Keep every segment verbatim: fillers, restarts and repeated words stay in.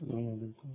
السلام عليكم.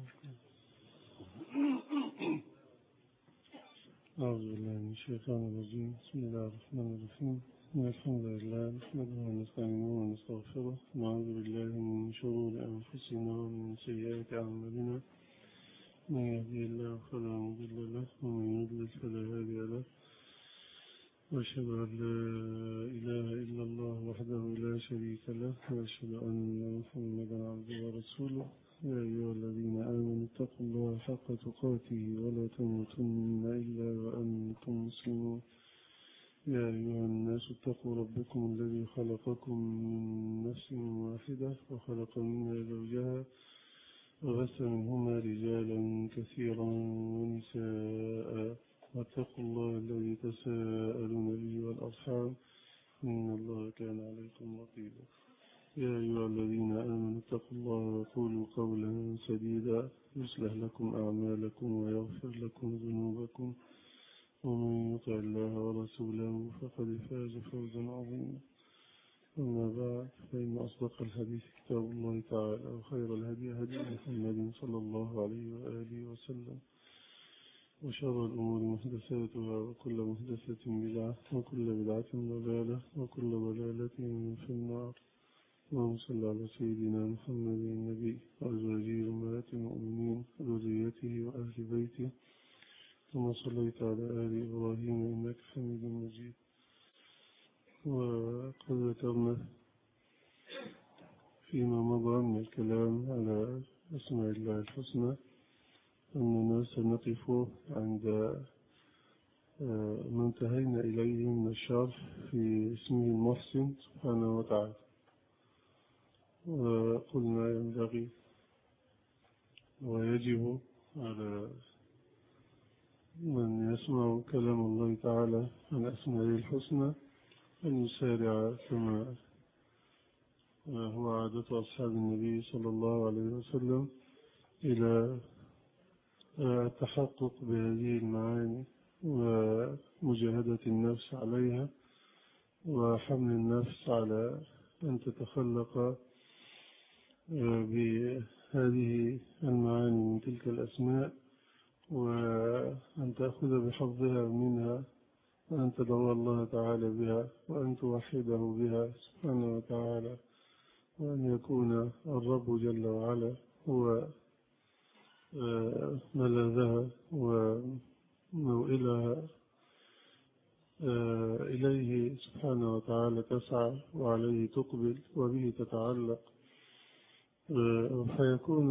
أعوذ بالله من الشيطان الرجيم. بسم الله الرحمن الرحيم. إن الحمد لله نحمده ونستعينه ونستغفره ونعوذ بالله من شرور أنفسنا ومن سيئات أعمالنا. من يهدي الله فلا مضل له ومن يضلل فلا هادي له. وأشهد أن لا إله إلا الله وحده لا شريك له وأشهد أن محمدا عبده ورسوله. يا أيها الذين آمنوا اتقوا الله حق تقاته ولا تموتن إلا وأنتم مسلمون. يا أيها الناس اتقوا ربكم الذي خلقكم من نفس واحدة وخلق منها زوجها وبث منهما رجالا كثيرا ونساء واتقوا الله الذي تساءلون به والأرحام إن الله كان عليكم رقيبا. يا أيها الذين آمنوا اتقوا الله وقولوا قولا سديدا يصلح لكم أعمالكم ويغفر لكم ذنوبكم ومن يطع الله ورسوله فقد فاز فوزا عظيما. أما بعد فإن أصدق الحديث كتاب الله تعالى وخير الهدي هدي محمد صلى الله عليه وآله وسلم وشر الأمور محدثاتها وكل محدثة بدعة وكل بدعة ضلالة وكل ضلالة في النار. اللهم صل على سيدنا محمد النبي وأزواجه أمهات المؤمنين وذريته وأهل بيته كما صليت على آل إبراهيم إنك حميد مجيد. وقد ذكرنا فيما مضى من الكلام على أسماء الله الحسنى أننا سنقف عند ما انتهينا إليه من الشرح في اسمه المحسن سبحانه وتعالى. وقلنا ينبغي ويجب على من يسمع كلام الله تعالى عن أسمائه الحسنى أن يسارع كما هو عادة أصحاب النبي صلى الله عليه وسلم إلى التحقق بهذه المعاني ومجاهدة النفس عليها وحمل النفس على أن تتخلق بهذه المعاني من تلك الأسماء وأن تأخذ بحظها منها وأن تدعو الله تعالى بها وأن توحده بها سبحانه وتعالى وأن يكون الرب جل وعلا هو ملاذها وموئلها إليه سبحانه وتعالى تسعى وعليه تقبل وبه تتعلق، فيكون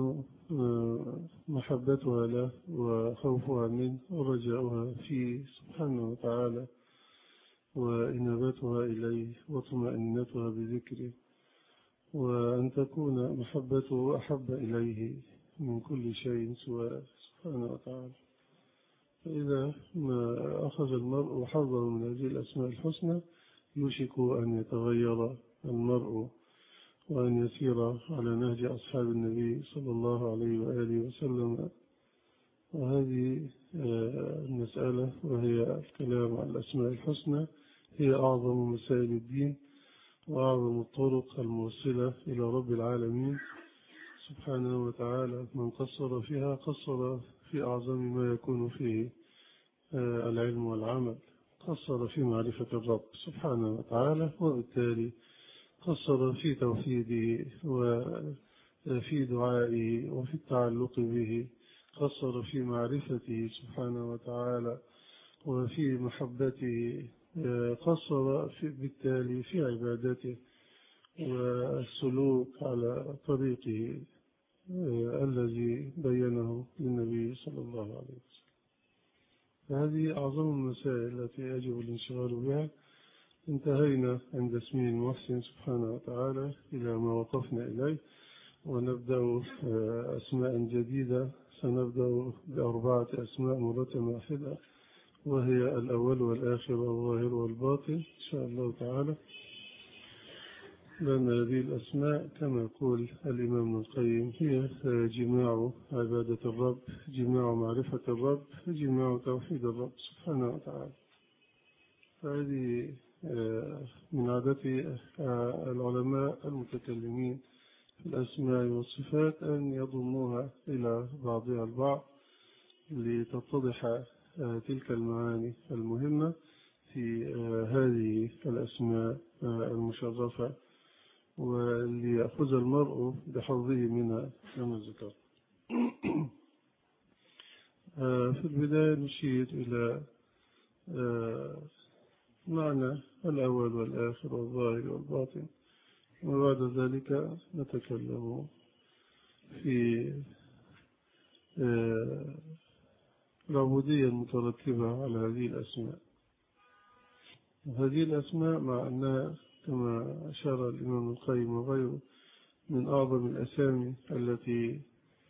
محبتها له وخوفها منه ورجاؤها فيه سبحانه وتعالى وإنابتها إليه وطمأنينتها بذكره، وأن تكون محبته أحب إليه من كل شيء سواه سبحانه وتعالى. فإذا ما أخذ المرء حظه من هذه الأسماء الحسنى يوشك أن يتغير المرء وأن يسير على نهج أصحاب النبي صلى الله عليه وآله وسلم. وهذه المسألة وهي الكلام عن الأسماء الحسنى هي أعظم مسائل الدين وأعظم الطرق الموصلة إلى رب العالمين سبحانه وتعالى. من قصر فيها قصر في أعظم ما يكون فيه العلم والعمل، قصر في معرفة الرب سبحانه وتعالى، وبالتالي قصر في توحيده وفي دعائه وفي التعلق به، قصر في معرفته سبحانه وتعالى وفي محبته، قصر في بالتالي في عبادته والسلوك على طريقه الذي بينه للنبي صلى الله عليه وسلم. فهذه أعظم المسائل التي يجب الانشغال بها. انتهينا عند اسمه المحسن سبحانه وتعالى إلى ما وقفنا إليه، ونبدأ أسماء جديدة. سنبدأ بأربعة أسماء مرة واحدة، وهي الأول والآخر والظاهر والباطن إن شاء الله تعالى. لأن هذه الأسماء كما يقول الإمام ابن القيم هي جماع عبادة الرب، جماع معرفة الرب، جماع توحيد الرب سبحانه وتعالى. فهذه من عادة العلماء المتكلمين في الأسماء والصفات أن يضموها إلى بعضها البعض لتتضح تلك المعاني المهمة في هذه الأسماء المشرفة، وليأخذ المرء بحظه منها كما ذكر. في البداية نشير إلى معنى الأول والآخر والظاهر والباطن، وبعد ذلك نتكلم في العبودية المترتبة على هذه الأسماء. هذه الأسماء مع أنها كما أشار الإمام القيم وغيره من أعظم الأسامي التي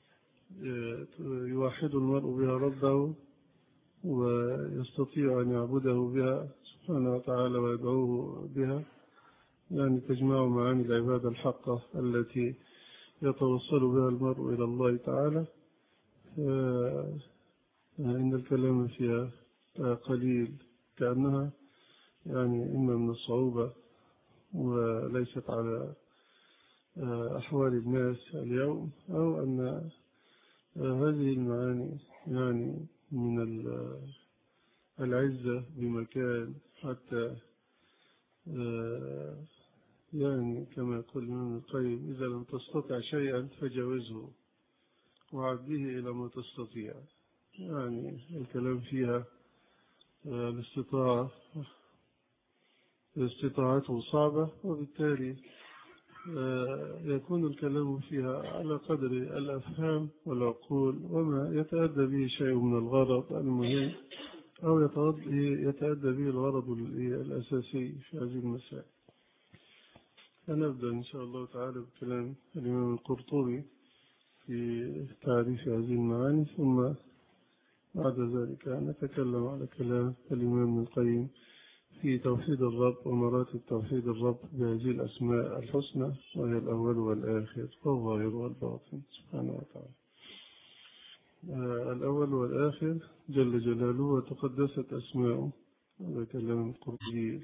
يوحد المرء بها ربه ويستطيع أن يعبده بها سبحانه وتعالى ويدعوه بها، يعني تجمع معاني العبادة الحقة التي يتوصل بها المرء إلى الله تعالى. إن الكلام فيها قليل، كأنها يعني إما من الصعوبة وليست على أحوال الناس اليوم، أو أن هذه المعاني يعني من العزة بمكان، حتى يعني كما يقول الإمام القيم: إذا لم تستطع شيئا فجاوزه وعديه إلى ما تستطيع. يعني الكلام فيها الاستطاعة استطاعته صعبة، وبالتالي يكون الكلام فيها على قدر الأفهام والعقول وما يتأدى به شيء من الغرض المهم، أو يتأدى به الغرض الأساسي في هذه المسائل. فنبدأ إن شاء الله تعالى بكلام الإمام القرطبي في تعريف هذه المعاني، ثم بعد ذلك نتكلم على كلام الإمام ابن القيم في توحيد الرب ومراتب توحيد الرب بهذه الأسماء الحسنى، وهي الأول والآخر والظاهر والباطن سبحانه وتعالى. آه الأول والآخر جل جلاله وتقدست أسماؤه، هذا كلام القرطبي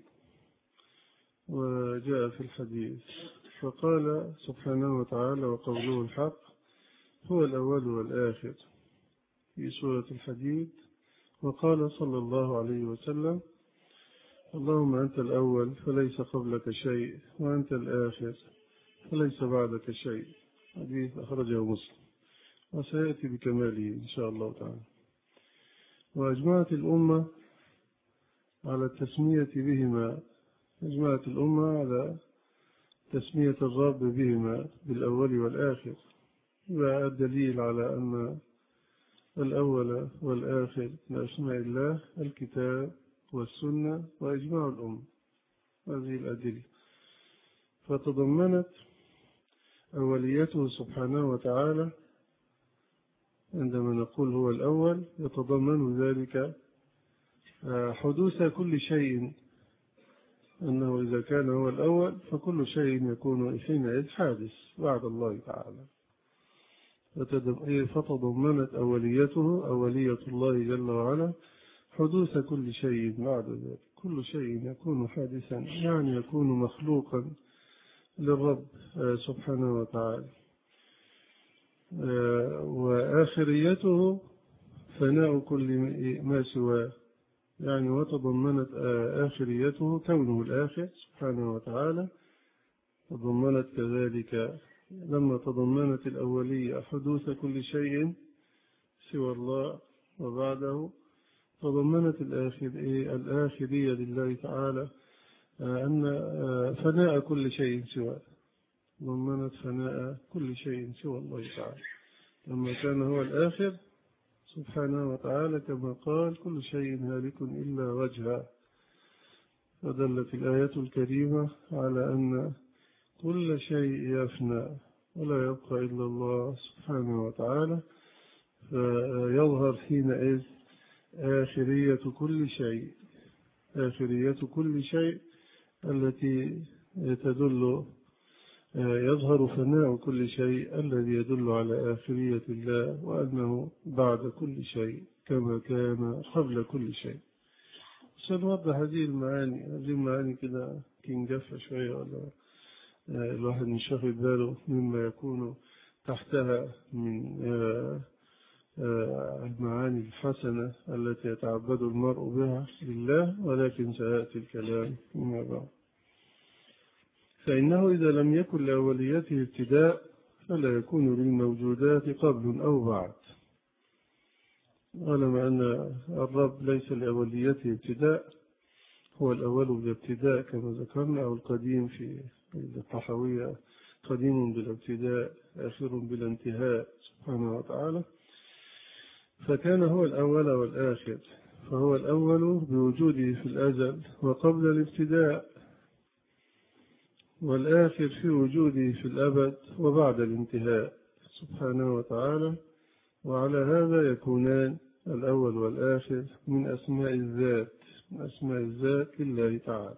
وجاء في الحديث. فقال سبحانه وتعالى: وقوله الحق هو الأول والآخر، في سورة الحديد. وقال صلى الله عليه وسلم: اللهم أنت الأول فليس قبلك شيء، وأنت الآخر فليس بعدك شيء. حديث أخرجه مسلم، وسيأتي بكماله إن شاء الله تعالى. وأجمعت الأمة على التسمية بهما أجمعت الأمة على تسمية الرب بهما بالأول والآخر، والدليل على أن الأول والآخر من أسماء الله الكتاب والسنة وإجماع الأمة، هذه الأدلة. فتضمنت أوليته سبحانه وتعالى، عندما نقول هو الأول يتضمن ذلك حدوث كل شيء، أنه إذا كان هو الأول فكل شيء يكون حينئذ حادث بعد الله تعالى. فتضمنت أوليته أولية الله جل وعلا حدوث كل شيء بعد ذلك، كل شيء يكون حادثا، يعني يكون مخلوقا للرب سبحانه وتعالى. وآخريته فناء كل ما سواه، يعني وتضمنت آخريته كونه الآخر سبحانه وتعالى. تضمنت كذلك لما تضمنت الأولية حدوث كل شيء سوى الله وبعده، تضمنت الآخرية لله تعالى أن فناء كل شيء سواه، ضمنت فناء كل شيء سوى الله تعالى، لما كان هو الآخر سبحانه وتعالى كما قال: كل شيء هالك إلا وجهه. فدلت الآية الكريمة على أن كل شيء يفنى ولا يبقى إلا الله سبحانه وتعالى، فيظهر حينئذ آخرية كل شيء آخرية كل شيء التي تدل يظهر فناء كل شيء الذي يدل على آخرية الله، وأنه بعد كل شيء كما كان قبل كل شيء. سنوضح هذه المعاني هذه المعاني كده كنجفة شوية ولا الواحد مش واخد باله مما يكون تحتها من المعاني الحسنة التي يتعبد المرء بها لله، ولكن سيأتي الكلام فيما بعد. فإنه إذا لم يكن لأوليته ابتداء فلا يكون للموجودات قبل أو بعد. علما أن الرب ليس لأوليته ابتداء، هو الأول بالابتداء كما ذكرنا، أو القديم في الطحاوية قديم بلا ابتداء آخر بلا انتهاء سبحانه وتعالى. فكان هو الأول والآخر، فهو الأول بوجوده في الأزل وقبل الابتداء، والآخر في وجوده في الأبد وبعد الانتهاء سبحانه وتعالى. وعلى هذا يكونان الأول والآخر من أسماء الذات، من أسماء الذات لله تعالى.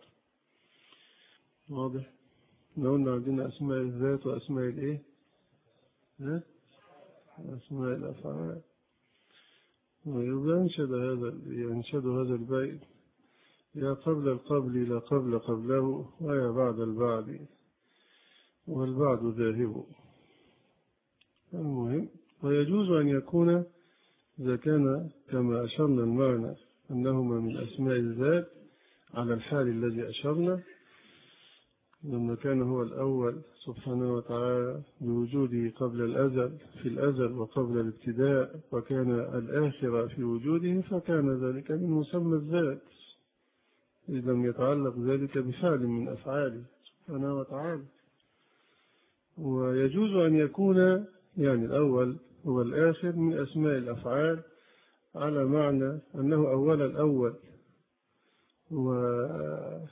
واضح؟ قلنا عندنا أسماء الذات وأسماء الإيه؟ ها؟ أسماء الأفعال. ويبقى ينشد هذا ينشد هذا البيت: يا قبل القبل لا قبل قبله، ويا بعد البعد والبعد ذاهب. المهم، ويجوز أن يكون إذا كان كما أشرنا المعنى أنهما من أسماء الذات على الحال الذي أشرنا، لما كان هو الأول سبحانه وتعالى بوجوده قبل الأزل في الأزل وقبل الابتداء، وكان الآخر في وجوده، فكان ذلك من مسمى الذات إذا لم يتعلق ذلك بفعل من أفعاله سبحانه وتعالى. ويجوز أن يكون يعني الأول هو الآخر من أسماء الأفعال على معنى أنه أول الأول وآخر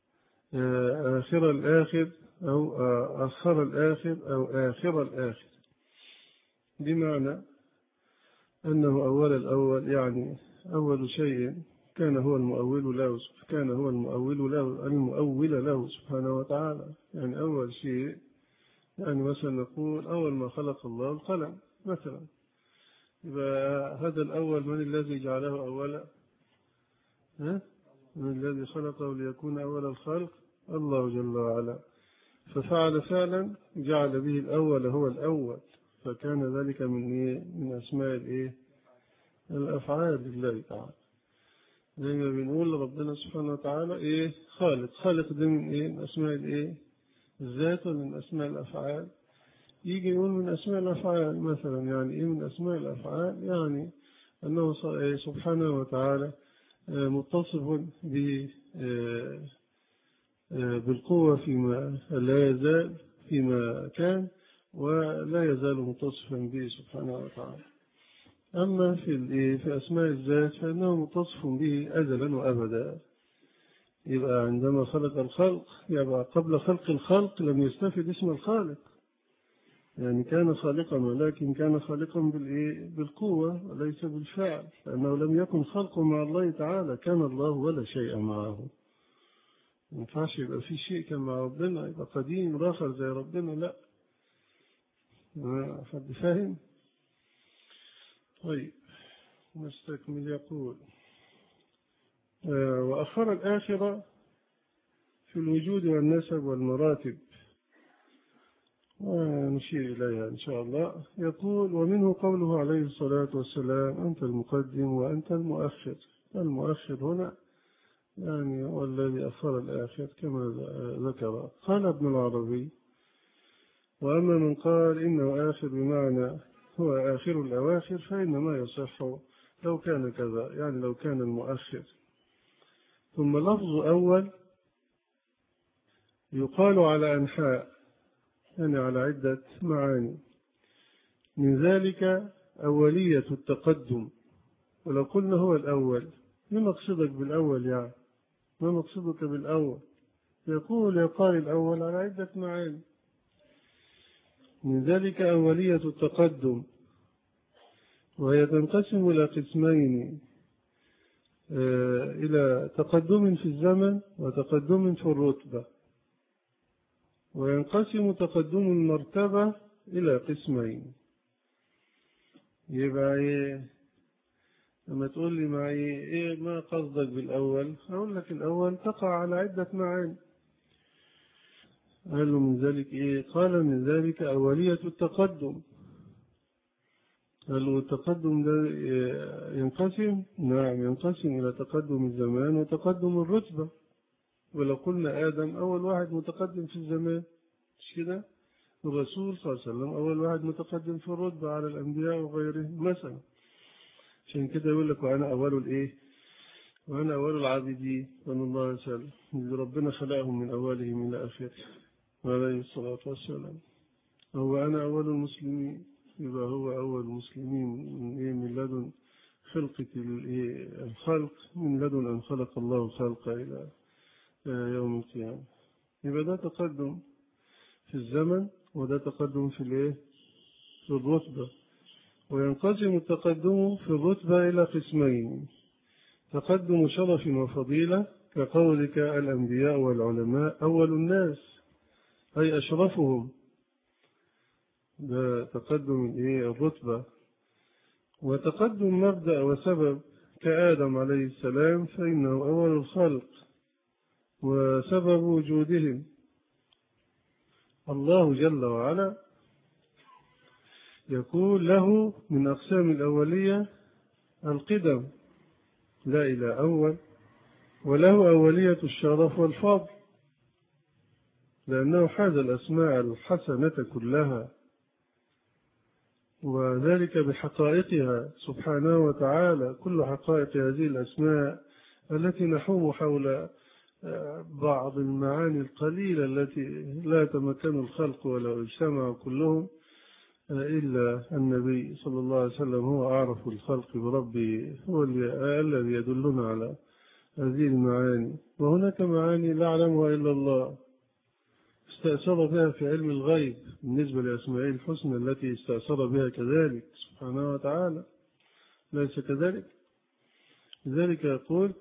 الآخر أو آخر الآخر أو آخر الآخر، بمعنى أنه أول الأول يعني أول شيء كان هو المؤول له كان هو المؤول له المؤول له سبحانه وتعالى. يعني أول شيء، يعني مثلا نقول أول ما خلق الله القلم مثلا، يبقى هذا الأول من الذي جعله أولا؟ ها؟ من الذي خلقه ليكون أول الخلق؟ الله جل وعلا. ففعل فعلا جعل به الأول هو الأول، فكان ذلك من إيه؟ من أسماء الإيه؟ الأفعال لله تعالى. زي ما بنقول ربنا سبحانه وتعالى إيه؟ خالق. خالق ده من إيه؟ من أسماء الإيه؟ الذات ومن أسماء الأفعال. يجي يقول من أسماء الأفعال مثلا، يعني إيه من أسماء الأفعال؟ يعني أنه سبحانه وتعالى متصف بالقوة فيما لا يزال فيما كان، ولا يزال متصفا به سبحانه وتعالى. أما في في أسماء الذات فإنه متصف به أزلا وأبدا. يبقى عندما خلق الخلق، يبقى قبل خلق الخلق لم يستفد اسم الخالق، يعني كان خالقا ولكن كان خالقا بالقوة وليس بالفعل، لأنه لم يكن خلق مع الله تعالى، كان الله ولا شيء معه. ما ينفعش يبقى في شيء كان مع ربنا يبقى قديم راخر زي ربنا، لا. حد فاهم؟ طيب نستكمل. يقول: آه وأخر الآخرة في الوجود والنسب والمراتب، ونشير إليها إن شاء الله. يقول: ومنه قوله عليه الصلاة والسلام: أنت المقدم وأنت المؤخر. المؤخر هنا يعني هو الذي أخر الآخر كما ذكر. قال ابن العربي: وأما من قال إنه آخر بمعنى هو آخر الأواخر فإنما يصح لو كان كذا، يعني لو كان المؤخر. ثم لفظ أول يقال على أنحاء، يعني على عدة معاني، من ذلك أولية التقدم. ولو قلنا هو الأول، ما مقصدك بالأول؟ يعني ما مقصدك بالأول؟ يقول يقال الأول على عدة معاني، من ذلك أولية التقدم، وهي تنقسم إلى قسمين: إلى تقدم في الزمن وتقدم في الرتبة. وينقسم تقدم المرتبة إلى قسمين. يبقى إيه لما تقول لي معي إيه ما قصدك بالأول؟ أقول لك الأول تقع على عدة معاني. قال له من ذلك إيه؟ قال من ذلك أولية التقدم. قال له التقدم ده ينقسم، نعم ينقسم إلى تقدم الزمان وتقدم الرتبة. ولو قلنا آدم أول واحد متقدم في الزمان، مش كده؟ الرسول صلى الله عليه وسلم أول واحد متقدم في الرتبة على الأنبياء وغيرهم مثلا. عشان كده يقول لك وأنا أول الإيه؟ وأنا أول العابدين، صلى الله عليه وسلم، اللي ربنا خلقهم من أولهم إلى آخره عليه الصلاة والسلام. هو أنا أول المسلمين، يبقى هو أول المسلمين من إيه؟ من لدن خلقة الخلق، من لدن أن خلق الله الخلق إلى يوم القيامة. يبقى ده تقدم في الزمن، وده تقدم في الإيه؟ في الرتبة. وينقسم التقدم في الرتبة إلى قسمين: تقدم شرف وفضيلة كقولك الأنبياء والعلماء أول الناس، أي أشرفهم، ده تقدم الإيه؟ الرتبة. وتقدم مبدأ وسبب كآدم عليه السلام، فإنه أول الخلق وسبب وجودهم. الله جل وعلا يقول له من أقسام الأولية القدم، لا إلى أول، وله أولية الشرف والفضل، لأنه حاز الأسماء الحسنة كلها، وذلك بحقائقها سبحانه وتعالى. كل حقائق هذه الأسماء التي نحوم حول بعض المعاني القليلة التي لا يتمكن الخلق ولو اجتمعوا كلهم إلا النبي صلى الله عليه وسلم، هو أعرف الخلق بربه، هو الذي يدلنا على هذه المعاني. وهناك معاني لا يعلمها إلا الله، استأثر بها في علم الغيب بالنسبة لأسمائه الحسنى التي استأثر بها كذلك سبحانه وتعالى، ليس كذلك؟ لذلك يقول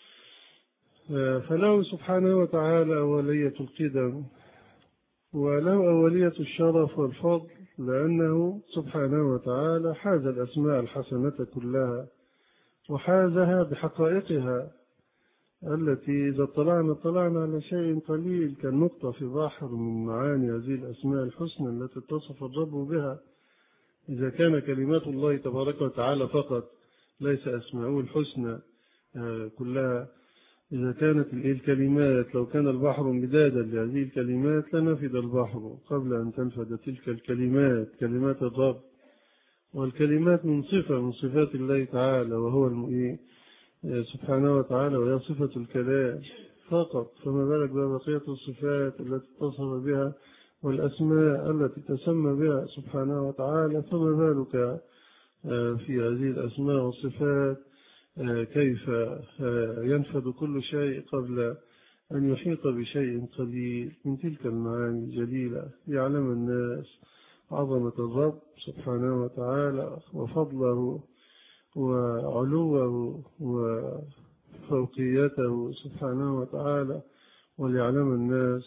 فله سبحانه وتعالى أولية القدم، وله أولية الشرف والفضل، لأنه سبحانه وتعالى حاز الأسماء الحسنة كلها، وحازها بحقائقها التي إذا طلعنا طلعنا على شيء قليل كالنقطة في بحر من معاني هذه الأسماء الحسنى التي اتصف الرب بها. إذا كان كلمات الله تبارك وتعالى فقط، ليس أسماءه الحسنى كلها، إذا كانت الكلمات، لو كان البحر مدادا لهذه الكلمات لنفد البحر قبل أن تنفد تلك الكلمات، كلمات الرب. والكلمات من صفة من صفات الله تعالى، وهو المؤمن سبحانه وتعالى، وهي صفة الكلام فقط، فما بالك ببقية الصفات التي اتصف بها والأسماء التي تسمى بها سبحانه وتعالى. فما بالك في هذه الأسماء والصفات كيف ينفذ كل شيء قبل أن يحيط بشيء قليل من تلك المعاني الجليلة، ليعلم الناس عظمة الرب سبحانه وتعالى وفضله وعلوه وفوقيته سبحانه وتعالى، وليعلم الناس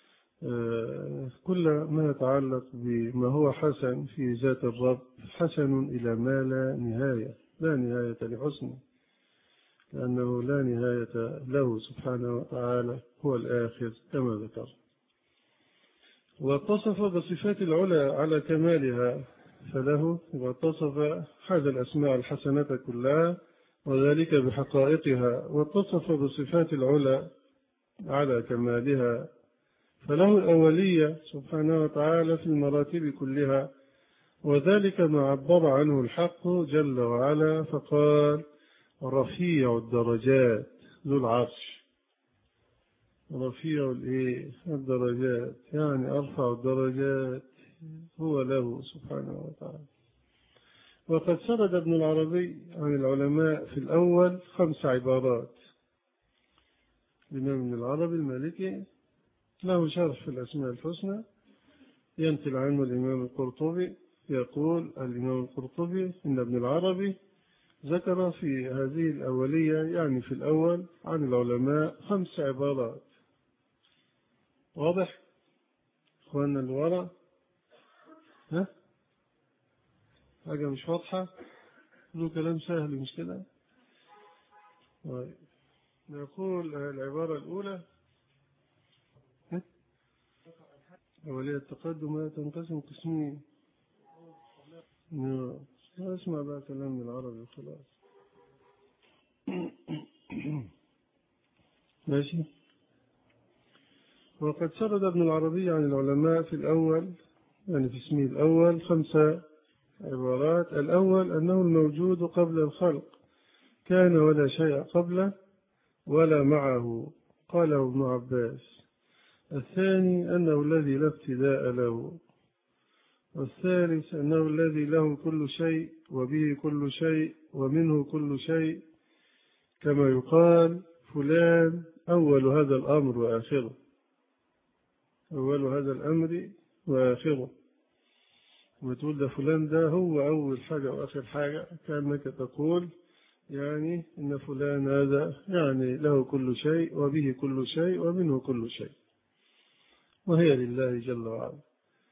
كل ما يتعلق بما هو حسن في ذات الرب، حسن إلى ما لا نهاية، لا نهاية لحسنه، لأنه لا نهاية له سبحانه وتعالى، هو الآخر كما ذكر. واتصف بصفات العلا على كمالها، فله واتصف هذا الأسماء الحسنة كلها وذلك بحقائقها، واتصف بصفات العلا على كمالها، فله الأولية سبحانه وتعالى في المراتب كلها، وذلك ما عبر عنه الحق جل وعلا فقال رفيع الدرجات ذو العرش. رفيع الدرجات يعني أرفع الدرجات هو له سبحانه وتعالى. وقد سرد ابن العربي عن العلماء في الأول خمس عبارات. الإمام ابن العربي المالكي له شرح في الأسماء الحسنى، ينقل عنه الإمام القرطبي، يقول الإمام القرطبي إن ابن العربي ذكر في هذه الأولية يعني في الأول عن العلماء خمس عبارات. واضح إخواننا اللي ورا؟ ها حاجة مش واضحة؟ له كلام سهل مش كده؟ نقول العبارة الأولى أولية التقدم تنقسم قسمين. اسمع بقى كلام العربي وخلاص. ماشي. وقد سرد ابن العربي عن العلماء في الأول، يعني في اسمه الأول، خمسة عبارات. الأول أنه الموجود قبل الخلق، كان ولا شيء قبله ولا معه، قاله ابن عباس. الثاني أنه الذي لا ابتداء له. والثالث أنه الذي له كل شيء وبه كل شيء ومنه كل شيء، كما يقال فلان أول هذا الأمر وآخره، أول هذا الأمر وآخره، وتقول ده فلان ده هو أول حاجة وآخر حاجة، كأنك تقول يعني إن فلان هذا يعني له كل شيء وبه كل شيء ومنه كل شيء، وهي لله جل وعلا.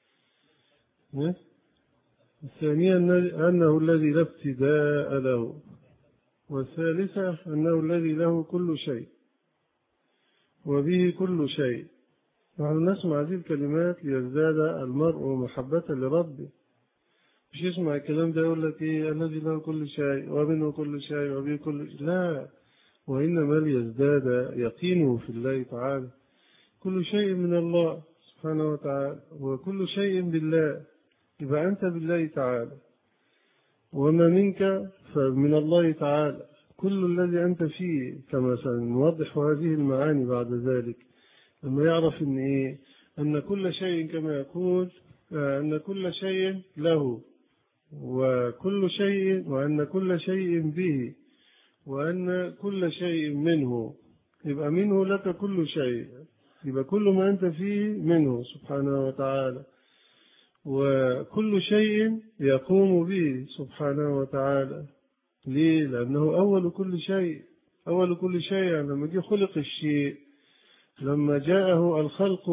الثانية أنه الذي لا ابتداء له. والثالثة أنه الذي له كل شيء وبه كل شيء. نحن نسمع هذه الكلمات ليزداد المرء محبة لربه، مش يسمع الكلام ده يقول لك إيه الذي له كل شيء ومنه كل شيء وبه كل شيء، لا، وإنما ليزداد يقينه في الله تعالى. كل شيء من الله سبحانه وتعالى وكل شيء بالله، يبقى أنت بالله تعالى، وما منك فمن الله تعالى، كل الذي أنت فيه، كما سنوضح هذه المعاني بعد ذلك لما يعرف إن إيه أن كل شيء كما يقول أن كل شيء له وكل شيء، وأن كل شيء به، وأن كل شيء منه، يبقى منه لك كل شيء، يبقى كل ما أنت فيه منه سبحانه وتعالى، وكل شيء يقوم به سبحانه وتعالى. ليه؟ لأنه أول كل شيء. أول كل شيء يعني لما جه خلق الشيء، لما جاءه الخلق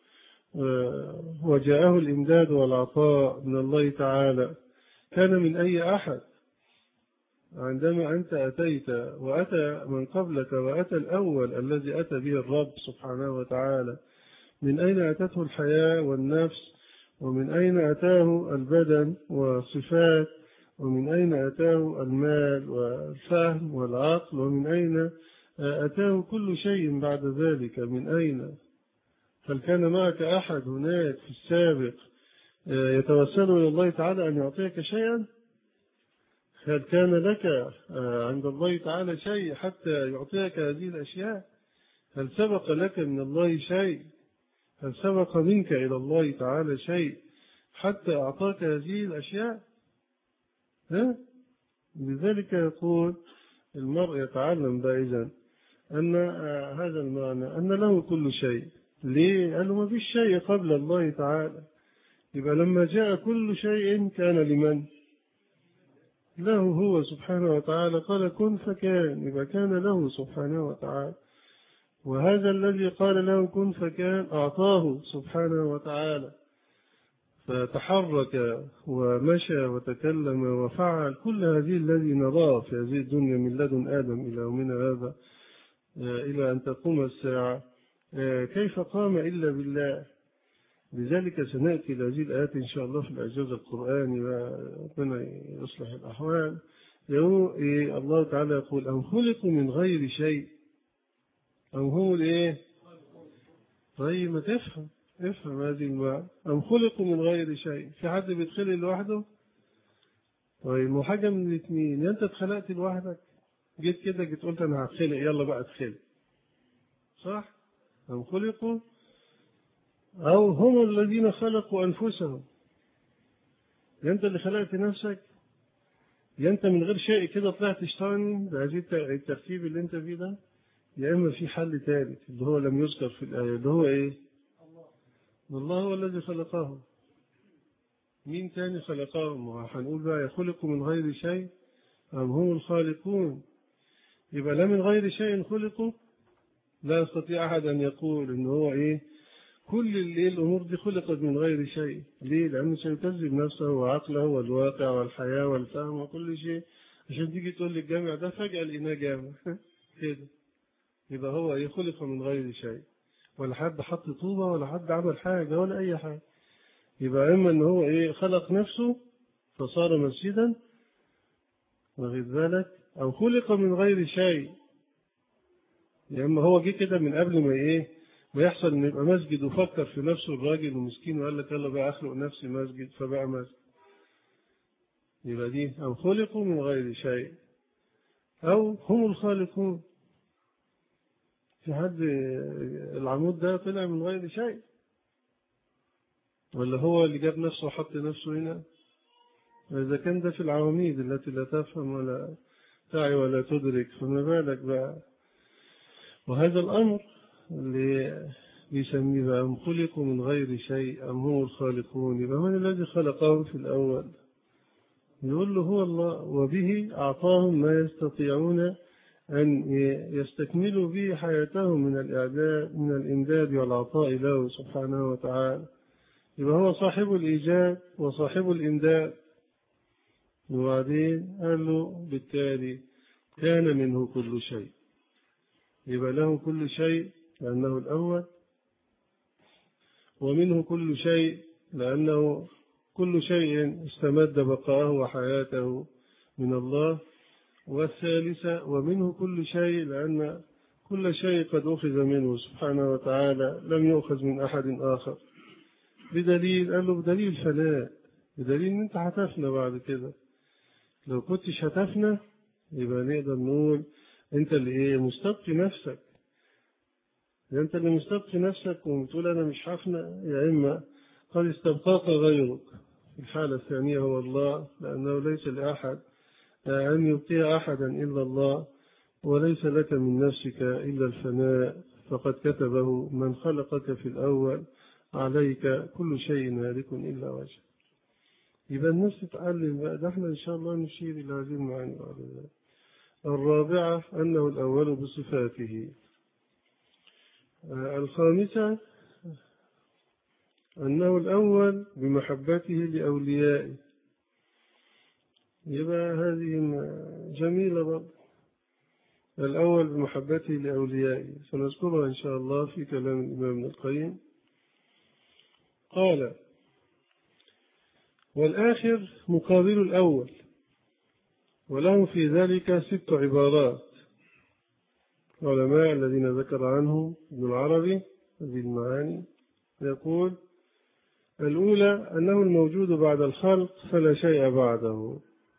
وجاءه الإمداد والعطاء من الله تعالى، كان من أي أحد. عندما أنت أتيت وأتى من قبلك وأتى الأول الذي أتى به الرب سبحانه وتعالى، من أين أتته الحياة والنفس، ومن أين أتاه البدن والصفات، ومن أين أتاه المال والفهم والعقل، ومن أين أتاه كل شيء بعد ذلك، من أين؟ هل كان معك أحد هناك في السابق يتوسل إلى الله تعالى أن يعطيك شيئا؟ هل كان لك عند الله تعالى شيء حتى يعطيك هذه الأشياء؟ هل سبق لك من الله شيء؟ هل سبق منك إلى الله تعالى شيء حتى أعطاك هذه الأشياء؟ ها؟ لذلك يقول المرء يتعلم بإذن أن هذا المعنى أن له كل شيء. ليه؟ قالوا ما فيش شيء قبل الله تعالى، يبقى لما جاء كل شيء كان لمن؟ له هو سبحانه وتعالى، قال كن فكان، يبقى كان له سبحانه وتعالى، وهذا الذي قال له كن فكان أعطاه سبحانه وتعالى، فتحرك ومشى وتكلم وفعل كل هذه الذي نراه في هذه الدنيا من لدن آدم إلى يومنا هذا إلى أن تقوم الساعة، كيف قام إلا بالله. لذلك سنأتي لهذه الآيات إن شاء الله في الإعجاز القرآني وربنا يصلح الأحوال. الله تعالى يقول أم خلقوا من غير شيء أم هم الإيه؟ طيب ما تفهم افهم هذه المعنى. أم خلقوا من غير شيء، في حد بيتخلق لوحده؟ طيب مو حاجة من الاثنين، يا أنت اتخلقت لوحدك جيت كده جيت قلت أنا هتخلق يلا بقى اتخلق، صح؟ أم خلقوا أو هم الذين خلقوا أنفسهم، يا أنت اللي خلقت نفسك، يا أنت من غير شيء كده طلعت اشترني بهذه الترتيب اللي أنت فيه ده، يا إما في حل ثالث اللي هو لم يذكر في الآية اللي هو إيه؟ الله هو الذي خلقهم. مين تاني خلقهم؟ وهنقول بقى يخلقوا من غير شيء أم هم الخالقون. يبقى لا من غير شيء خلقوا، لا يستطيع أحد أن يقول إن هو إيه كل اللي الأمور دي خلقت من غير شيء. ليه؟ لأنه سيكذب نفسه وعقله والواقع والحياة والفهم وكل شيء، عشان تيجي تقول لي الجامع ده فجأة لقيناه جامع كده، يبقى هو إيه خلق من غير شيء. ولا حد حط طوبة ولا حد عمل حاجة ولا أي حاجة. يبقى إما إن هو إيه خلق نفسه فصار مسجدا واخد بالك، أو خلق من غير شيء. يا إما هو جه كده من قبل ما إيه ما يحصل إن يبقى مسجد، وفكر في نفسه الراجل ومسكين وقال لك يلا بقى أخلق نفسي مسجد فبقى مسجد. يبقى دي أو خلقوا من غير شيء أو هم الخالقون. في حد العمود ده طلع من غير شيء ولا هو اللي جاب نفسه وحط نفسه هنا؟ إذا كان ده في العواميد التي لا تفهم ولا تعي ولا تدرك فما بالك بقى. وهذا الأمر اللي بيسميه بقى أم خلقوا من غير شيء أم هم الخالقون، يبقى من الذي خلقهم في الأول؟ يقول له هو الله، وبه أعطاهم ما يستطيعون أن يستكملوا به حياتهم من الإعداد من الإمداد والعطاء له سبحانه وتعالى. يبقى هو صاحب الإيجاد وصاحب الإمداد. وبعدين قال له بالتالي كان منه كل شيء، يبقى له كل شيء لأنه الأول، ومنه كل شيء لأنه كل شيء استمد بقاءه وحياته من الله. والثالثة ومنه كل شيء لأن كل شيء قد أخذ منه سبحانه وتعالى لم يؤخذ من أحد آخر. بدليل قال له بدليل الفناء، بدليل ان انت هتفنى بعد كده. لو كنتش هتفنى يبقى نقدر نقول انت اللي ايه مستبقي نفسك، انت اللي مستبقي نفسك وبتقول انا مش هفنى، يا اما قد استبقاك غيرك. الحالة الثانية هو الله، لأنه ليس لأحد أن يبقي أحدا إلا الله، وليس لك من نفسك إلا الفناء، فقد كتبه من خلقك في الأول عليك كل شيء هالك إلا وجهه. يبقى الناس تتعلم بقى، ده احنا إن شاء الله نشير إلى هذه المعاني بعد ذلك. الرابعة أنه الأول بصفاته. الخامسة أنه الأول بمحبته لأوليائه. يبقى هذه جميلة برضه، الأول بمحبته لأوليائه، سنذكرها إن شاء الله في كلام الإمام ابن القيم. قال والآخر مقابل الأول، وله في ذلك ست عبارات العلماء الذين ذكر عنهم ابن العربي هذه المعاني. يقول الأولى أنه الموجود بعد الخلق فلا شيء بعده،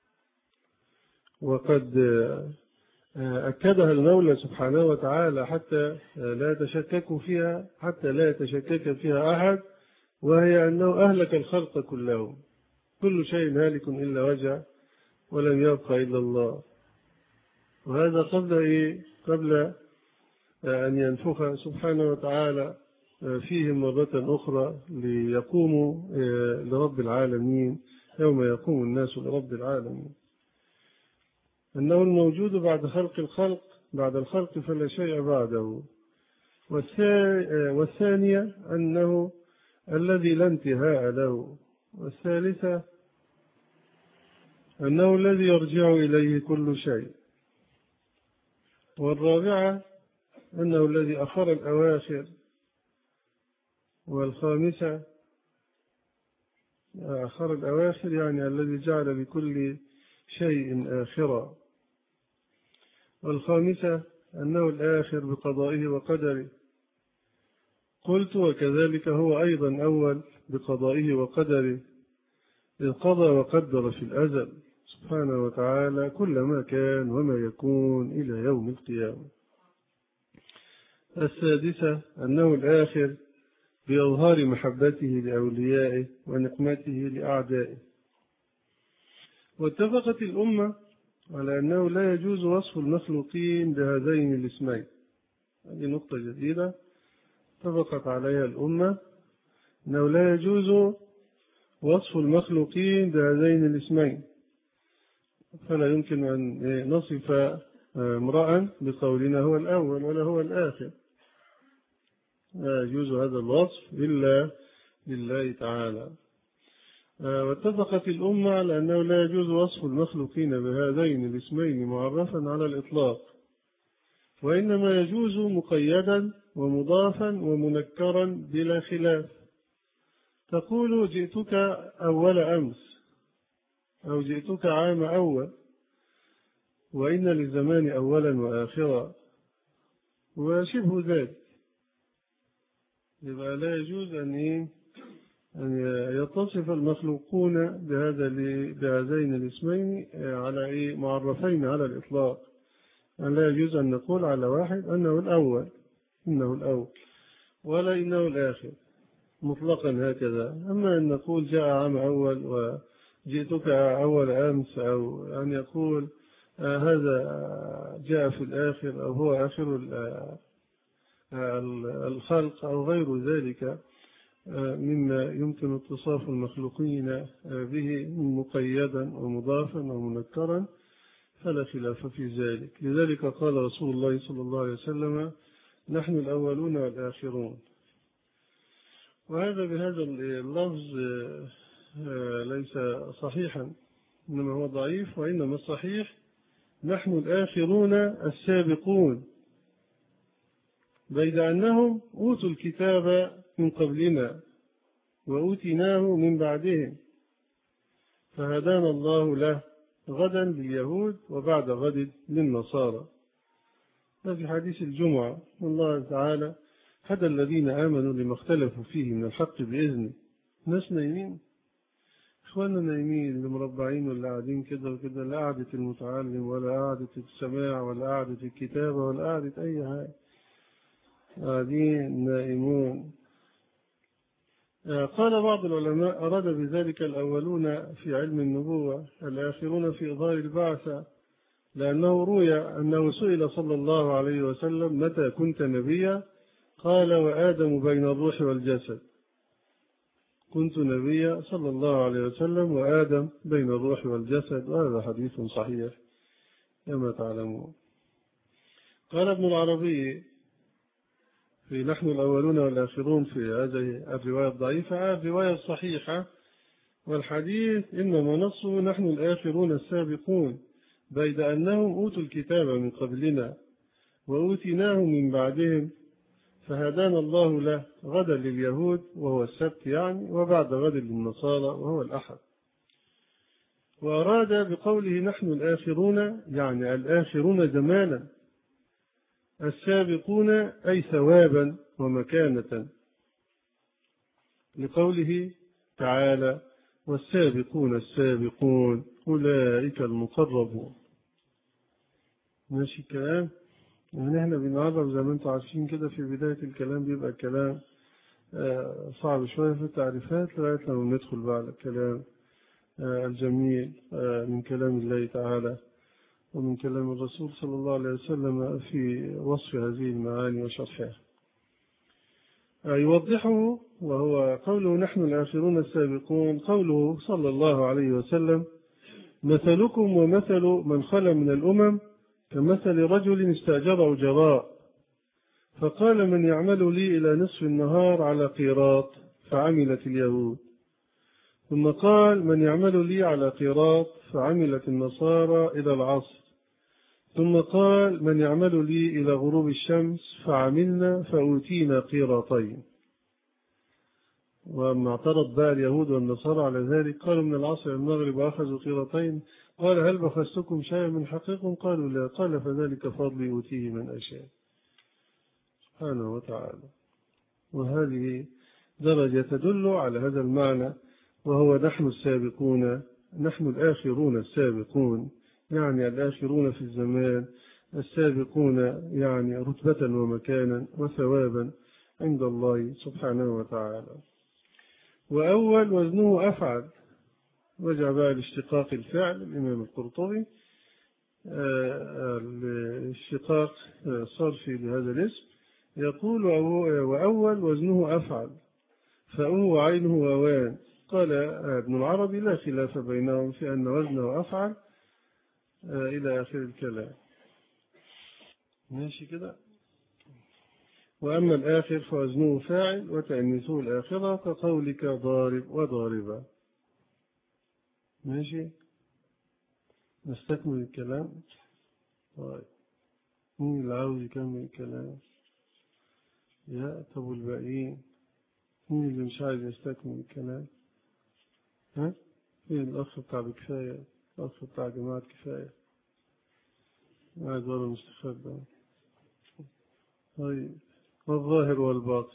وقد أكدها المولى سبحانه وتعالى حتى لا يتشكك فيها حتى لا يتشكك فيها أحد، وهي أنه أهلك الخلق كلهم، كل شيء هالك إلا وجهه ولم يبقى إلا الله. وهذا قبل إيه؟ قبل أن ينفخ سبحانه وتعالى فيهم مرة أخرى ليقوموا لرب العالمين يوم يقوم الناس لرب العالمين. أنه الموجود بعد خلق الخلق بعد الخلق فلا شيء بعده. والثانية أنه الذي لا انتهاء له. والثالثة أنه الذي يرجع إليه كل شيء. والرابعة أنه الذي أخر الأواخر. والخامسة أخر الأواخر يعني الذي جعل لكل شيء آخرا. والخامسة أنه الآخر بقضائه وقدره. قلت وكذلك هو أيضا أول بقضائه وقدره، إذ قضى وقدر في الأزل سبحانه وتعالى كل ما كان وما يكون إلى يوم القيامة. السادسة أنه الآخر بإظهار محبته لأوليائه ونقمته لأعدائه. واتفقت الأمة على أنه لا يجوز وصف المخلوقين بهذين الاسمين. هذه نقطة جديدة اتفقت عليها الأمة، أنه لا يجوز وصف المخلوقين بهذين الاسمين، فلا يمكن أن نصف امرأ بقولنا هو الأول ولا هو الآخر، لا يجوز هذا الوصف إلا لله تعالى. واتفقت الأمة على أنه لا يجوز وصف المخلوقين بهذين الاسمين معرفا على الإطلاق، وإنما يجوز مقيدا ومضافا ومنكرا بلا خلاف. تقول جئتك أول أمس، أو جئتك عام أول، وإن للزمان أولا وآخرا وشبه ذلك. يبقى لا يجوز أن أن يتصف المخلوقون بهذا بهذين الاسمين على إيه معرفين على الإطلاق. أن لا يجوز أن نقول على واحد أنه الأول إنه الأول ولا إنه الآخر مطلقا هكذا. أما أن نقول جاء عام أول وجئتك أول أمس، أو أن يقول آه هذا جاء في الآخر، أو هو آخر الخلق، أو غير ذلك مما يمكن اتصاف المخلوقين به مقيدا ومضافا ومنكرا، فلا خلاف في ذلك. لذلك قال رسول الله صلى الله عليه وسلم: نحن الأولون والآخرون. وهذا بهذا اللفظ ليس صحيحا، إنما هو ضعيف، وإنما الصحيح نحن الآخرون السابقون، بيد أنهم أوتوا الكتاب من قبلنا وأوتيناه من بعدهم، فهدانا الله له غدا لليهود وبعد غد للنصارى. في حديث الجمعة الله تعالى: هدى الذين آمنوا لما اختلفوا فيه من الحق بإذنه. ناس نايمين، إخواننا نايمين، اللي مربعين ولا قاعدين كده وكده، لا قعدة المتعلم ولا قعدة السماع ولا قعدة الكتابة ولا قعدة أي حاجة، قاعدين نائمون. قال بعض العلماء: أراد بذلك الأولون في علم النبوة، الآخرون في إظهار البعثة، لأنه روي أنه سئل صلى الله عليه وسلم: متى كنت نبيا؟ قال: وآدم بين الروح والجسد. كنت نبيا صلى الله عليه وسلم وآدم بين الروح والجسد، وهذا حديث صحيح كما تعلمون. قال ابن العربي في نحن الأولون والآخرون في هذه الرواية الضعيفة الرواية الصحيحة: والحديث إنما نصه نحن الآخرون السابقون، بيد أنهم أوتوا الكتاب من قبلنا وأوتيناه من بعدهم، فهدانا الله له غدا لليهود وهو السبت يعني، وبعد غد للنصارى وهو الأحد. وأراد بقوله نحن الآخرون يعني الآخرون زمانا، السابقون أي ثوابا ومكانة، لقوله تعالى: والسابقون السابقون أولئك المقربون. ماشي الكلام؟ يعني احنا بنعرف زي ما انتم عارفين كده، في بداية الكلام بيبقى الكلام صعب شوية في التعريفات، لغاية لما ندخل بقى على الكلام الجميل من كلام الله تعالى ومن كلام الرسول صلى الله عليه وسلم في وصف هذه المعاني وشرحها. يوضحه وهو قوله نحن الآخرون السابقون، قوله صلى الله عليه وسلم: مثلكم ومثل من خلا من الأمم كمثل رجل استأجر أجراء، فقال: من يعمل لي إلى نصف النهار على قيراط، فعملت اليهود. ثم قال: من يعمل لي على قيراط، فعملت النصارى إلى العصر. ثم قال: من يعمل لي إلى غروب الشمس، فعملنا فأوتينا قيراطين. وأما اعترض بقى اليهود والنصارى على ذلك، قالوا: من العصر إلى المغرب وأخذوا قيراطين. قال: هل بخستكم شيئا من حقكم؟ قالوا: لا. قال: فذلك فضلي أوتيه من أشاء سبحانه وتعالى. وهذه درجة تدل على هذا المعنى، وهو نحن السابقون، نحن الآخرون السابقون، يعني الآخرون في الزمان، السابقون يعني رتبة ومكانا وثوابا عند الله سبحانه وتعالى. وأول وزنه أفعل، رجع بقى لاشتقاق الفعل الإمام القرطبي، الاشتقاق صرفي لهذا الاسم، يقول: وأول وزنه أفعل، فهو عينه ووان. قال ابن العربي: لا خلاف بينهم في أن وزنه أفعل إلى آخر الكلام. ماشي كده. وأما الآخر فوزنه فاعل، وتأنيثه الآخرة، كقولك ضارب وضاربا. ماشي، نستكمل الكلام. طيب، مين اللي عاوز يكمل الكلام؟ يا طب والباقيين مين اللي مش عايز يستكمل الكلام؟ ها؟ فين الأخ بتاع بكفاية؟ الأخ بتاع جماعة كفاية قاعد ورا مستخبى. طيب والظاهر والباطن.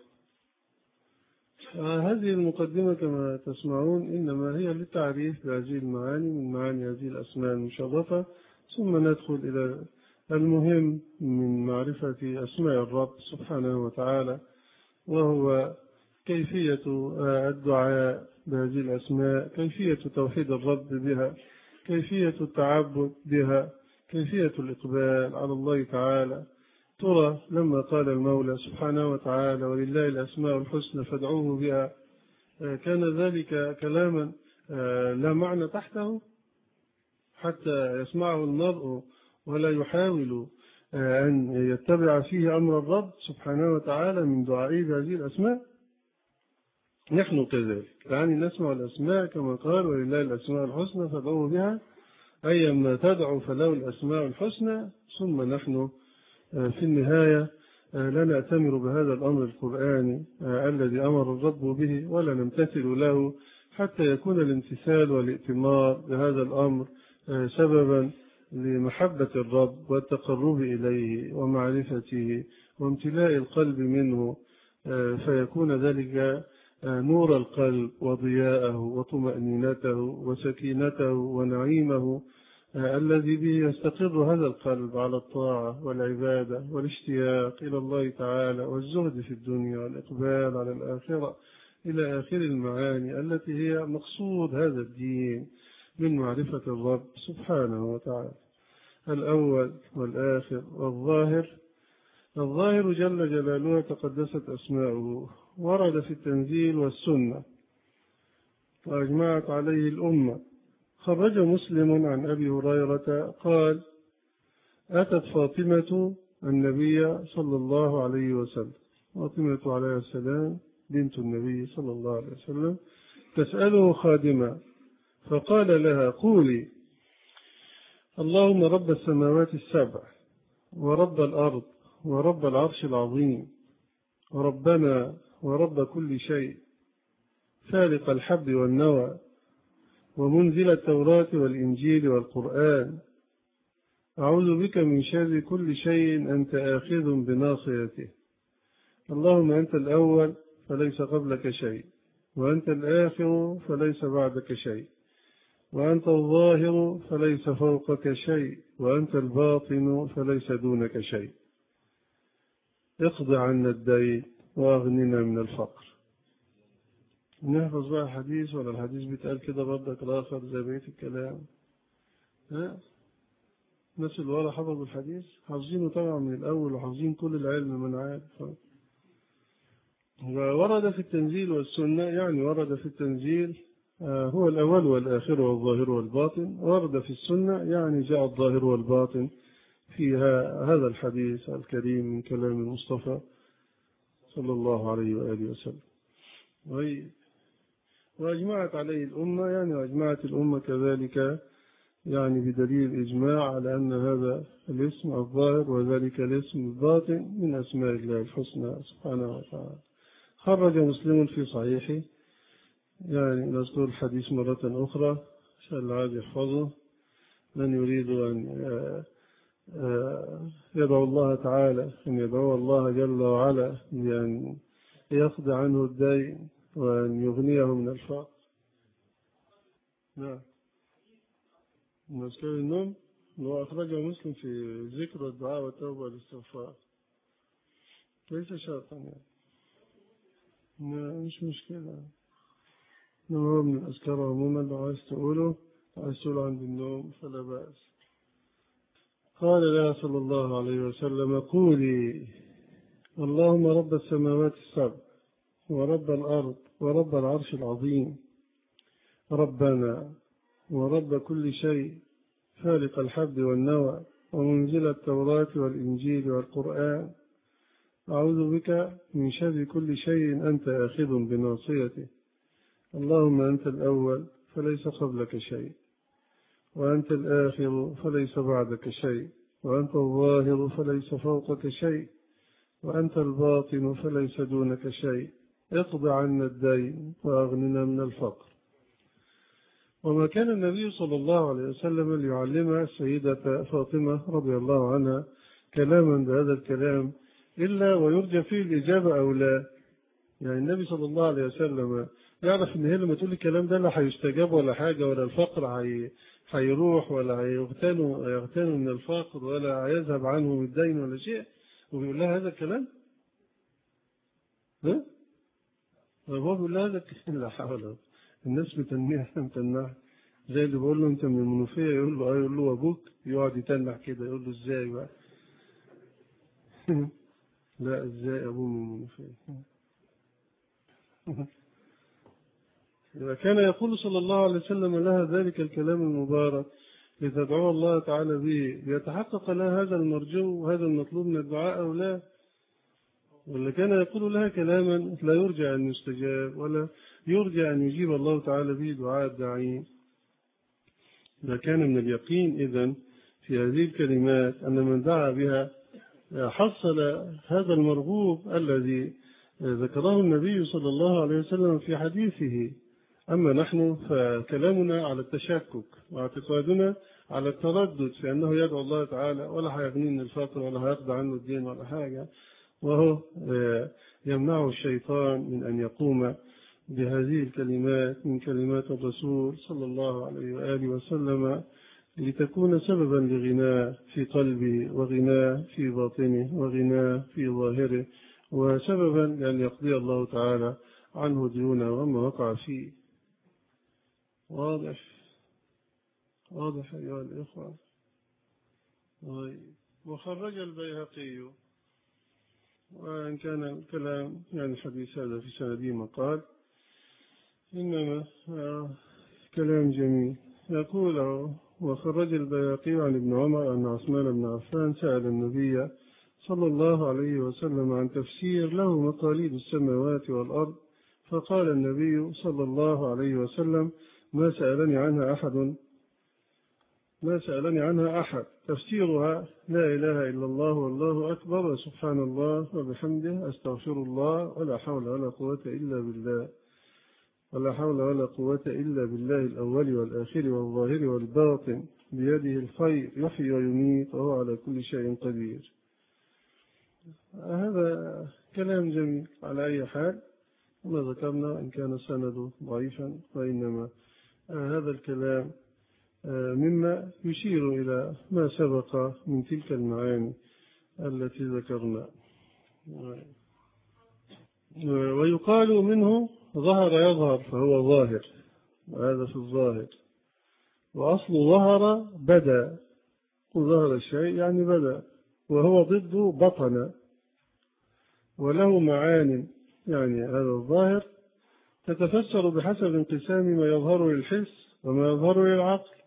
آه هذه المقدمة كما تسمعون إنما هي للتعريف بهذه المعاني من معاني هذه الأسماء المشرفة، ثم ندخل إلى المهم من معرفة أسماء الرب سبحانه وتعالى، وهو كيفية الدعاء بهذه الأسماء، كيفية توحيد الرب بها، كيفية التعبد بها، كيفية الإقبال على الله تعالى. ترى لما قال المولى سبحانه وتعالى ولله الأسماء الحسنى فادعوه بها، كان ذلك كلاما لا معنى تحته حتى يسمعه المرء ولا يحاول أن يتبع فيه أمر الرب سبحانه وتعالى من دعائه بهذه الأسماء؟ نحن كذلك، يعني نسمع الأسماء كما قال ولله الأسماء الحسنى فادعوه بها، أي ما تدعو فله الأسماء الحسنى. ثم نحن في النهاية لا نأتمر بهذا الأمر القرآني الذي أمر الرب به ولا نمتثل له حتى يكون الامتثال والائتمار بهذا الأمر سببا لمحبة الرب والتقرب إليه ومعرفته وامتلاء القلب منه، فيكون ذلك نور القلب وضياءه وطمأنينته وسكينته ونعيمه الذي به يستقر هذا القلب على الطاعة والعبادة والاشتياق إلى الله تعالى والزهد في الدنيا والإقبال على الآخرة إلى آخر المعاني التي هي مقصود هذا الدين من معرفة الرب سبحانه وتعالى. الأول والآخر والظاهر. الظاهر جل جلاله تقدست أسماؤه، ورد في التنزيل والسنة وأجمعت عليه الأمة. خرج مسلم عن أبي هريرة قال: أتت فاطمة النبي صلى الله عليه وسلم، فاطمة عليه السلام بنت النبي صلى الله عليه وسلم، تسأله خادمة، فقال لها: قولي اللهم رب السماوات السبع ورب الأرض ورب العرش العظيم وربنا ورب كل شيء فالق الحب والنوى ومنزل التوراة والإنجيل والقرآن، أعوذ بك من شر كل شيء أنت آخذ بناصيته، اللهم أنت الأول فليس قبلك شيء، وأنت الآخر فليس بعدك شيء، وأنت الظاهر فليس فوقك شيء، وأنت الباطن فليس دونك شيء، اقض عنا الدين وأغننا من الفقر. نحفظ بقى الحديث ولا الحديث بيتقال كده برضك الآخر زي بقية الكلام؟ ها؟ الناس اللي ورا حفظوا الحديث حافظينه طبعا من الأول وحافظين كل العلم من عارف. ورد في التنزيل والسنة، يعني ورد في التنزيل هو الأول والآخر والظاهر والباطن، ورد في السنة يعني جاء الظاهر والباطن فيها هذا الحديث الكريم من كلام المصطفى صلى الله عليه وآله وسلم. وأجمعت عليه الأمة، يعني وأجمعت الأمة كذلك يعني بدليل إجماع على أن هذا الاسم الظاهر وذلك الاسم الباطن من أسماء الله الحسنى سبحانه وتعالى. خرج مسلم في صحيحه، يعني نذكر الحديث مرة أخرى عشان العاد يحفظه. من يريد أن يدعو الله تعالى، أن يدعو الله جل وعلا بأن يقضي عنه الدين وأن يغنيه من الفقر. نعم، مذكر النوم هو أخرجه مسلم في ذكر الدعاء والتوبة والاستغفار، ليس شرطا يعني. مش مشكلة، هو من الأذكار عموما لو عايز تقوله عايز تقوله عند النوم فلا بأس. قال لها صلى الله عليه وسلم: قولي اللهم رب السماوات السبع ورب الأرض ورب العرش العظيم ربنا ورب كل شيء فالق الحب والنوى ومنزل التوراة والإنجيل والقرآن، أعوذ بك من شر كل شيء أنت آخذ بناصيته، اللهم أنت الأول فليس قبلك شيء، وأنت الآخر فليس بعدك شيء، وأنت الظاهر فليس فوقك شيء، وأنت الباطن فليس دونك شيء، اقض عنا الدين وأغننا من الفقر. وما كان النبي صلى الله عليه وسلم ليعلم السيدة فاطمة رضي الله عنها كلاما بهذا الكلام إلا ويرجى فيه الإجابة أو لا. يعني النبي صلى الله عليه وسلم يعرف إن هي لما تقول الكلام ده لا هيستجاب ولا حاجة، ولا الفقر هي هيروح، ولا هيغتنوا يغتنوا من الفقر، ولا هيذهب عنه الدين ولا شيء، وبيقول لها هذا الكلام. ها؟ هو بيقول لها هذا الكلام؟ لا حول. الناس متنيها متنها زي اللي بيقول له انت من المنوفيه، يقول له اه، يقول له ابوك، يقعد يتنح كده، يقول له ازاي بقى؟ لا، ازاي ابوه من المنوفيه؟ إذا كان يقول صلى الله عليه وسلم لها ذلك الكلام المبارك لتدعو الله تعالى به، ليتحقق لها هذا المرجو وهذا المطلوب من الدعاء أو لا؟ ولا كان يقول لها كلاما لا يرجى أن يستجاب ولا يرجى أن يجيب الله تعالى به دعاء الداعين؟ ما كان من اليقين إذن في هذه الكلمات أن من دعا بها حصل هذا المرغوب الذي ذكره النبي صلى الله عليه وسلم في حديثه. أما نحن فكلامنا على التشكك، واعتقادنا على التردد في أنه يدعو الله تعالى ولا هيغنيه من الفقر ولا هيقضي عنه الدين ولا حاجة، وهو يمنعه الشيطان من أن يقوم بهذه الكلمات من كلمات الرسول صلى الله عليه وآله وسلم لتكون سببا لغناه في قلبه، وغناه في باطنه، وغناه في ظاهره، وسببا لأن يقضي الله تعالى عنه ديونه وما وقع فيه. واضح واضح أيها الإخوة. وخرج البيهقي، وإن كان الكلام يعني الحديث هذا في سنده مقال، إنما كلام جميل. يقول: وخرج البيهقي عن ابن عمر أن عثمان بن عفان سأل النبي صلى الله عليه وسلم عن تفسير له مقاليد السماوات والأرض، فقال النبي صلى الله عليه وسلم: ما سألني عنها أحد ما سألني عنها أحد تفسيرها لا إله إلا الله والله أكبر وسبحان الله وبحمده أستغفر الله ولا حول ولا قوة إلا بالله ولا حول ولا قوة إلا بالله الأول والآخر والظاهر والباطن بيده الخير يحيي ويميت وهو على كل شيء قدير. هذا كلام جميل على أي حال، وما ذكرنا إن كان سنده ضعيفا، وإنما هذا الكلام مما يشير إلى ما سبق من تلك المعاني التي ذكرنا. ويقال منه ظهر يظهر فهو ظاهر، وهذا في الظاهر، وأصل ظهر بدا، وظهر الشيء يعني بدا، وهو ضد بطن، وله معان. يعني هذا الظاهر تتفسر بحسب انقسام ما يظهر للحس وما يظهر للعقل،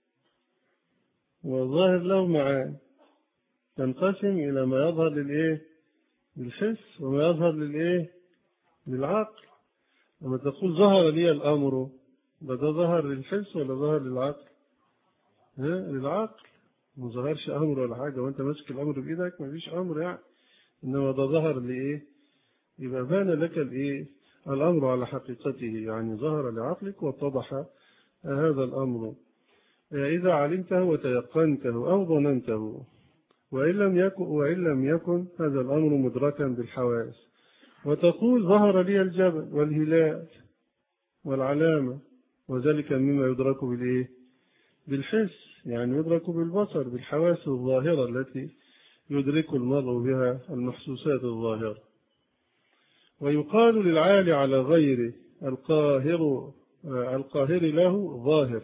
والظاهر له معان تنقسم إلى ما يظهر للإيه؟ للحس، وما يظهر للإيه؟ للعقل. لما تقول ظهر لي الأمر، ده ظهر للحس ولا ظهر للعقل؟ ها؟ للعقل. ما ظهرش أمر ولا حاجة وأنت ماسك الأمر بإيدك، ما فيش أمر يعني، إنما ده ظهر لإيه؟ يبقى بان لك الإيه؟ الأمر على حقيقته، يعني ظهر لعقلك واتضح هذا الأمر إذا علمته وتيقنته أو ظننته، وإن لم يكن وإن لم يكن هذا الأمر مدركا بالحواس. وتقول ظهر لي الجبل والهلال والعلامة، وذلك مما يدرك بالإيه؟ بالحس، يعني يدرك بالبصر، بالحواس الظاهرة التي يدرك المرء بها المحسوسات الظاهرة. ويقال للعالي على غيره القاهر القاهر له ظاهر،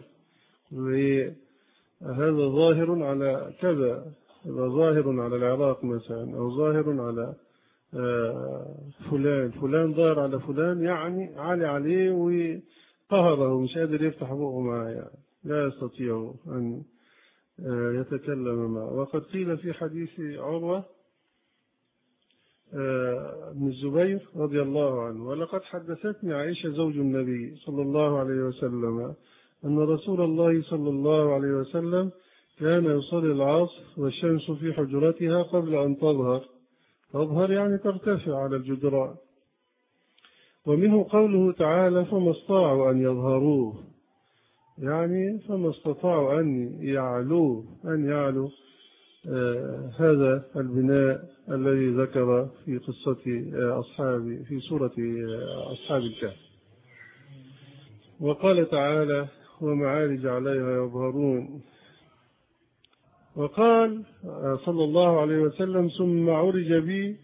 هذا ظاهر على كذا، ظاهر على العراق مثلا، أو ظاهر على فلان، فلان ظاهر على فلان، يعني عالي عليه وقهره، مش قادر يفتح بقه معه، يعني لا يستطيع أن يتكلم معه. وقد قيل في حديث عروة بن الزبير رضي الله عنه: ولقد حدثتني عائشة زوج النبي صلى الله عليه وسلم أن رسول الله صلى الله عليه وسلم كان يصلي العصر والشمس في حجرتها قبل أن تظهر، تظهر يعني ترتفع على الجدران. ومنه قوله تعالى فما استطاعوا أن يظهروه، يعني فما استطاعوا أن يعلوه، أن يعلوا آه هذا البناء الذي ذكر في قصة آه أصحاب في سورة آه أصحاب الكهف. وقال تعالى ومعارج عليها يظهرون. وقال آه صلى الله عليه وسلم ثم عرج بي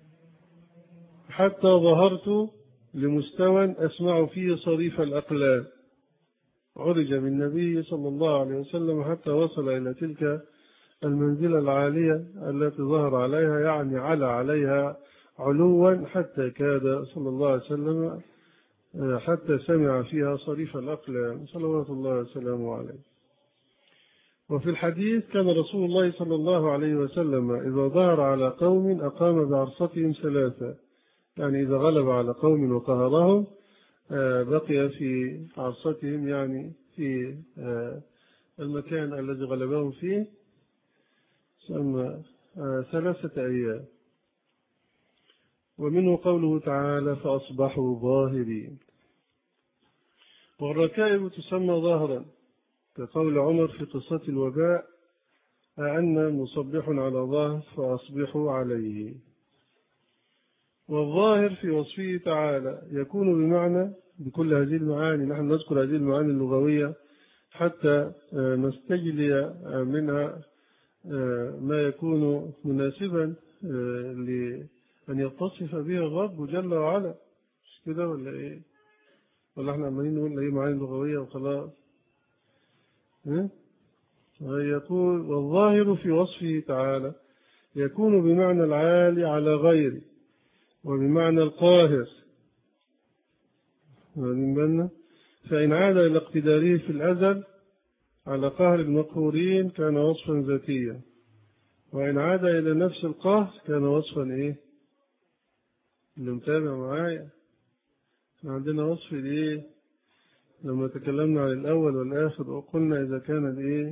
حتى ظهرت لمستوى أسمع فيه صريف الأقلام. عرج بالنبي صلى الله عليه وسلم حتى وصل إلى تلك المنزلة العالية التي ظهر عليها، يعني على عليها علوا حتى كاد صلى الله عليه وسلم حتى سمع فيها صريف الأقلام صلوات الله وسلامه عليه. وفي الحديث كان رسول الله صلى الله عليه وسلم إذا ظهر على قوم أقام بعرصتهم ثلاثة، يعني إذا غلب على قوم وقهرهم بقي في عرصتهم، يعني في المكان الذي غلبهم فيه ثم ثلاثة أيام. ومنه قوله تعالى فأصبحوا ظاهرين. والركائب تسمى ظاهرا كقول عمر في قصة الوباء أن مصبح على ظهر فأصبحوا عليه. والظاهر في وصفه تعالى يكون بمعنى بكل هذه المعاني، نحن نذكر هذه المعاني اللغوية حتى نستجلي منها ما يكون مناسبا لأن يتصف به الرب جل وعلا، مش كده ولا إيه؟ ولا احنا عمالين نقول ايه معاني لغوية وخلاص؟ ها؟ يقول والظاهر في وصفه تعالى يكون بمعنى العالي على غيره وبمعنى القاهر، من بالنا؟ فإن عاد إلى اقتداره في الأزل على قهر المقهورين كان وصفا ذاتيا، وإن عاد إلى نفس القهر كان وصفا إيه؟ اللي متابع معايا عندنا وصف الإيه؟ لما تكلمنا عن الأول والآخر وقلنا إذا كان الإيه؟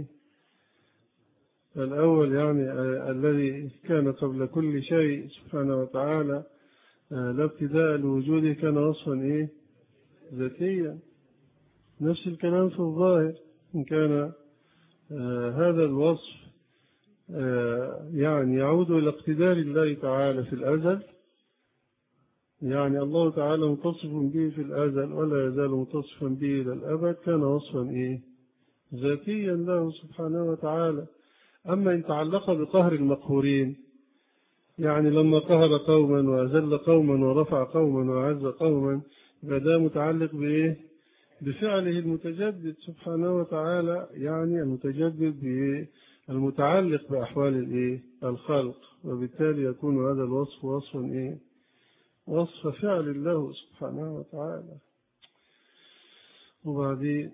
الأول يعني الذي كان قبل كل شيء سبحانه وتعالى لا ابتداء لوجوده كان وصفا إيه؟ ذاتيا. نفس الكلام في الظاهر، إن كان آه هذا الوصف آه يعني يعود إلى اقتدار الله تعالى في الأزل، يعني الله تعالى متصف به في الأزل ولا يزال متصفا به إلى الأبد، كان وصفا إيه؟ ذاتيا له سبحانه وتعالى. أما إن تعلق بقهر المقهورين، يعني لما قهر قوما وأذل قوما ورفع قوما وعز قوما، فده متعلق بإيه؟ بفعله المتجدد سبحانه وتعالى، يعني المتجدد المتعلق بأحوال الإيه؟ الخلق، وبالتالي يكون هذا الوصف وصفا إيه؟ وصف فعل الله سبحانه وتعالى. وبعدين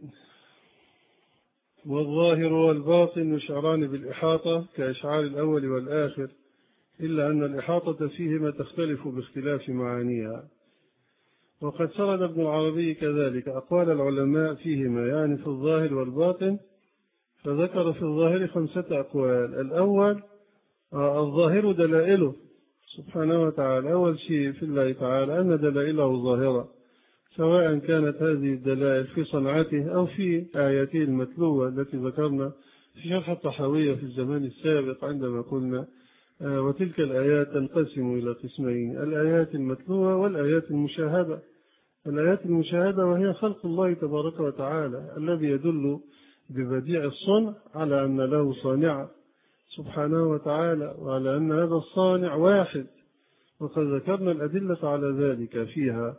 والظاهر والباطن يشعران بالإحاطة كإشعار الأول والآخر، إلا أن الإحاطة فيهما تختلف باختلاف معانيها. وقد سرد ابن العربي كذلك أقوال العلماء فيهما، يعني في الظاهر والباطن، فذكر في الظاهر خمسة أقوال. الأول الظاهر دلائله سبحانه وتعالى، أول شيء في الله تعالى أن دلائله ظاهرة، سواء كانت هذه الدلائل في صنعته أو في آياته المتلوة التي ذكرنا في شرح الطحاوية في الزمان السابق عندما قلنا وتلك الآيات تنقسم إلى قسمين: الآيات المتلوة والآيات المشاهدة. الآيات المشاهدة وهي خلق الله تبارك وتعالى الذي يدل ببديع الصنع على أن له صانع سبحانه وتعالى، وعلى أن هذا الصانع واحد، وقد ذكرنا الأدلة على ذلك فيها.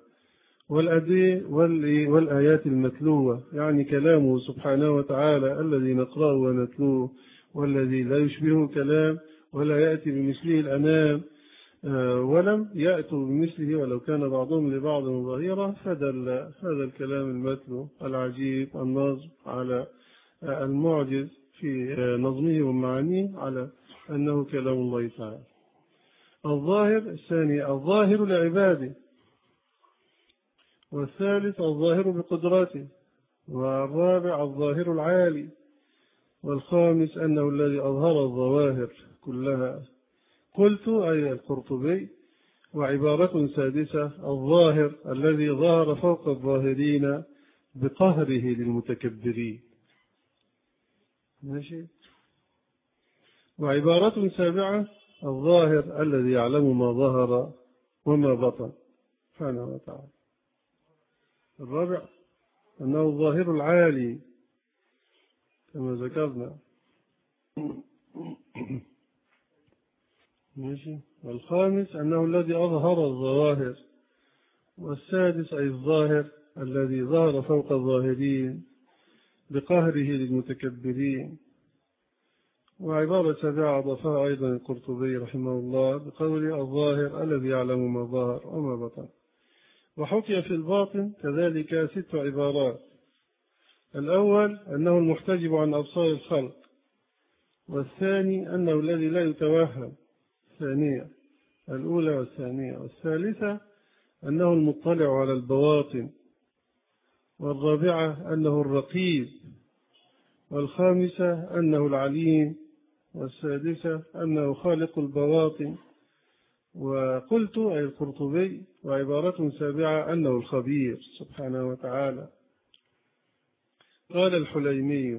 والآيات المتلوة يعني كلامه سبحانه وتعالى الذي نقرأه ونتلوه، والذي لا يشبهه كلام ولا يأتي بمثله الأنام، ولم يأتوا بمثله ولو كان بعضهم لبعض ظهيرا، فدل هذا الكلام المتلو العجيب النظم على المعجز في نظمه ومعانيه على أنه كلام الله تعالى. الظاهر الثاني الظاهر لعباده، والثالث الظاهر بقدراته، والرابع الظاهر العالي، والخامس أنه الذي أظهر الظواهر كلها قلت أي القرطبي. وعبارة سادسة الظاهر الذي ظهر فوق الظاهرين بقهره للمتكبرين. ماشي. وعبارة سابعة الظاهر الذي يعلم ما ظهر وما بطن سبحانه وتعالى. الرابع أنه الظاهر العالي كما ذكرنا. ماشي. والخامس أنه الذي أظهر الظواهر. والسادس أي الظاهر الذي ظهر فوق الظاهرين بقهره للمتكبرين. وعبارة سابعة أضافها أيضا القرطبي رحمه الله بقول الظاهر الذي يعلم ما ظهر وما بطن. وحكي في الباطن كذلك ست عبارات. الأول أنه المحتجب عن أبصار الخلق. والثاني أنه الذي لا يتوهم. الثانية الأولى والثانية. والثالثة أنه المطلع على البواطن. والرابعة أنه الرقيب. والخامسة أنه العليم. والسادسة أنه خالق البواطن. وقلت أي القرطبي. وعبارة سابعة أنه الخبير سبحانه وتعالى. قال الحليمي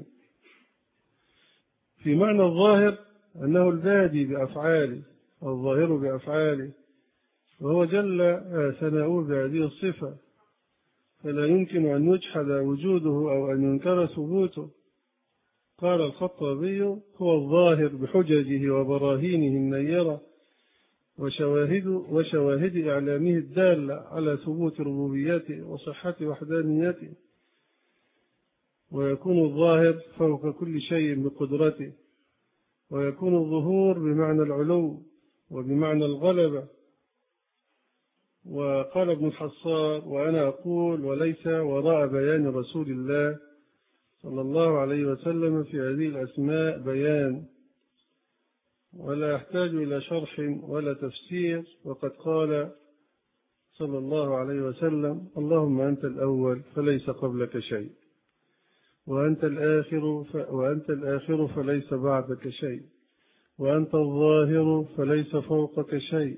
في معنى الظاهر أنه البادي بأفعاله الظاهر بأفعاله، وهو جل ثناؤه بهذه الصفة، فلا يمكن أن يجحد وجوده أو أن ينكر ثبوته. قال الخطابي هو الظاهر بحججه وبراهينه النيرة وشواهد, وشواهد إعلامه الدالة على ثبوت ربوبيته وصحة وحدانيته. ويكون الظاهر فوق كل شيء بقدرته. ويكون الظهور بمعنى العلو وبمعنى الغلبة. وقال ابن الحصار وأنا أقول وليس وراء بيان رسول الله صلى الله عليه وسلم في هذه الأسماء بيان، ولا يحتاج إلى شرح ولا تفسير. وقد قال صلى الله عليه وسلم اللهم أنت الأول فليس قبلك شيء، وأنت الآخر ف... وأنت الآخر فليس بعدك شيء، وأنت الظاهر فليس فوقك شيء.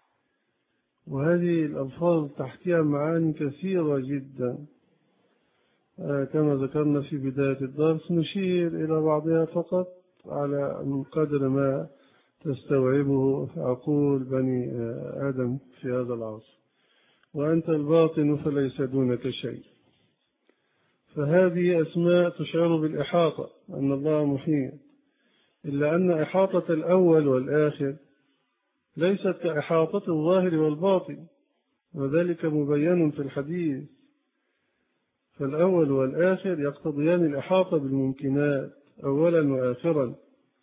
وهذه الألفاظ تحتها معاني كثيرة جدا آه كما ذكرنا في بداية الدرس، نشير إلى بعضها فقط على من قدر ما تستوعبه عقول بني آدم في هذا العصر. وأنت الباطن فليس دونك شيء. فهذه أسماء تشعر بالإحاطة أن الله محيط، إلا أن إحاطة الأول والآخر ليست كإحاطة الظاهر والباطن، وذلك مبين في الحديث. فالأول والآخر يقتضيان الإحاطة بالممكنات أولا وآخرا،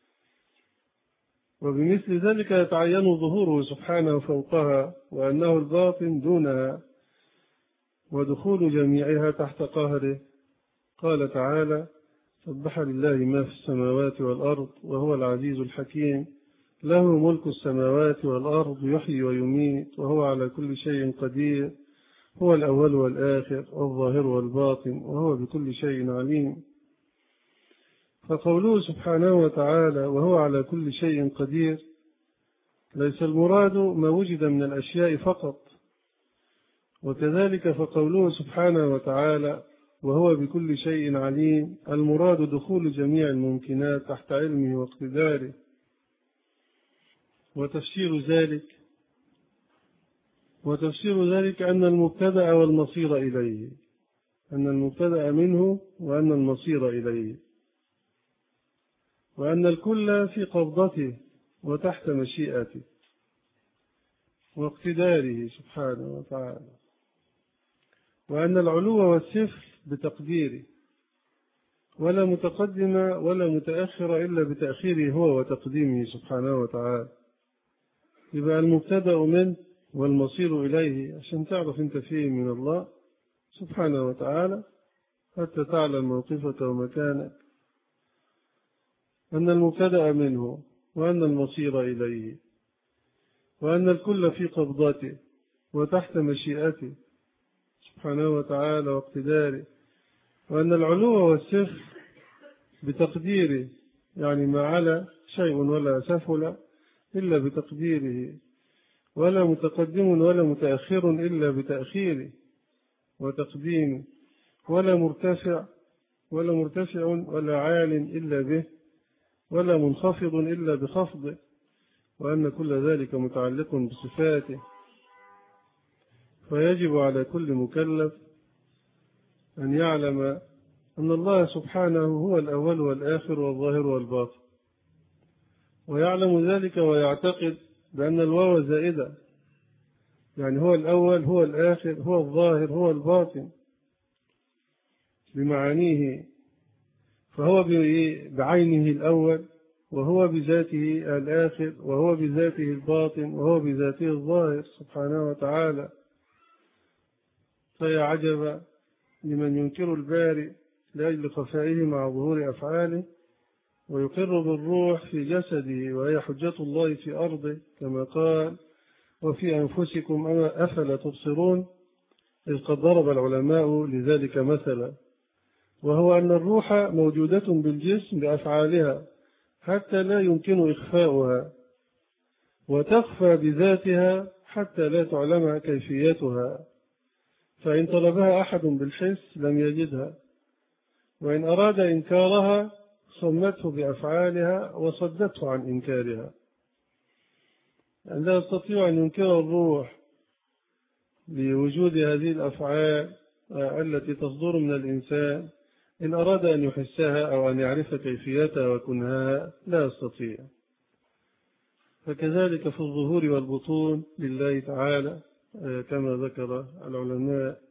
وبمثل ذلك يتعين ظهوره سبحانه فوقها، وأنه الباطن دونها، ودخول جميعها تحت قهره. قال تعالى سبح لله ما في السماوات والأرض وهو العزيز الحكيم، له ملك السماوات والأرض يحيي ويميت وهو على كل شيء قدير، هو الأول والآخر والظاهر والباطن وهو بكل شيء عليم. فقوله سبحانه وتعالى وهو على كل شيء قدير ليس المراد ما وجد من الأشياء فقط، وكذلك فقوله سبحانه وتعالى وهو بكل شيء عليم المراد دخول جميع الممكنات تحت علمه واقتداره. وتفسير ذلك وتفسير ذلك أن المبتدأ والمصير إليه، أن المبتدأ منه وأن المصير إليه، وأن الكل في قبضته وتحت مشيئته واقتداره سبحانه وتعالى، وأن العلو والسفل بتقديره، ولا متقدم ولا متأخر إلا بتأخيره هو وتقديمه سبحانه وتعالى. يبقى المبتدأ منه والمصير إليه، عشان تعرف أنت فيه من الله سبحانه وتعالى حتى تعلم موقفك ومكانك. أن المبتدأ منه وأن المصير إليه، وأن الكل في قبضته وتحت مشيئته سبحانه وتعالى واقتداره، وأن العلو والسفل بتقديره، يعني ما على شيء ولا سفل إلا بتقديره، ولا متقدم ولا متأخر إلا بتأخيره وتقديمه، ولا مرتفع ولا مرتفع ولا عال إلا به، ولا منخفض إلا بخفضه، وأن كل ذلك متعلق بصفاته. فيجب على كل مكلف أن يعلم أن الله سبحانه هو الأول والآخر والظاهر والباطن، ويعلم ذلك ويعتقد بأن الواو زائدة، يعني هو الأول هو الآخر هو الظاهر هو الباطن بمعانيه، فهو بعينه الأول، وهو بذاته الآخر، وهو بذاته الباطن، وهو بذاته الظاهر سبحانه وتعالى. فيا عجب لمن ينكر البارئ لأجل خفائه مع ظهور أفعاله، ويقر بالروح في جسده وهي حجة الله في أرضه، كما قال: وفي أنفسكم أفلا تبصرون، إذ قد ضرب العلماء لذلك مثلا، وهو أن الروح موجودة بالجسم بأفعالها حتى لا يمكن إخفاؤها، وتخفى بذاتها حتى لا تعلم كيفيتها، فإن طلبها أحد بالحس لم يجدها، وإن أراد إنكارها صمته بأفعالها وصدته عن إنكارها. لا يستطيع أن ينكر الروح بوجود هذه الأفعال التي تصدر من الإنسان، إن أراد أن يحسها أو أن يعرف كيفيتها وكنهاها لا يستطيع. فكذلك في الظهور والبطون لله تعالى كما ذكر العلماء.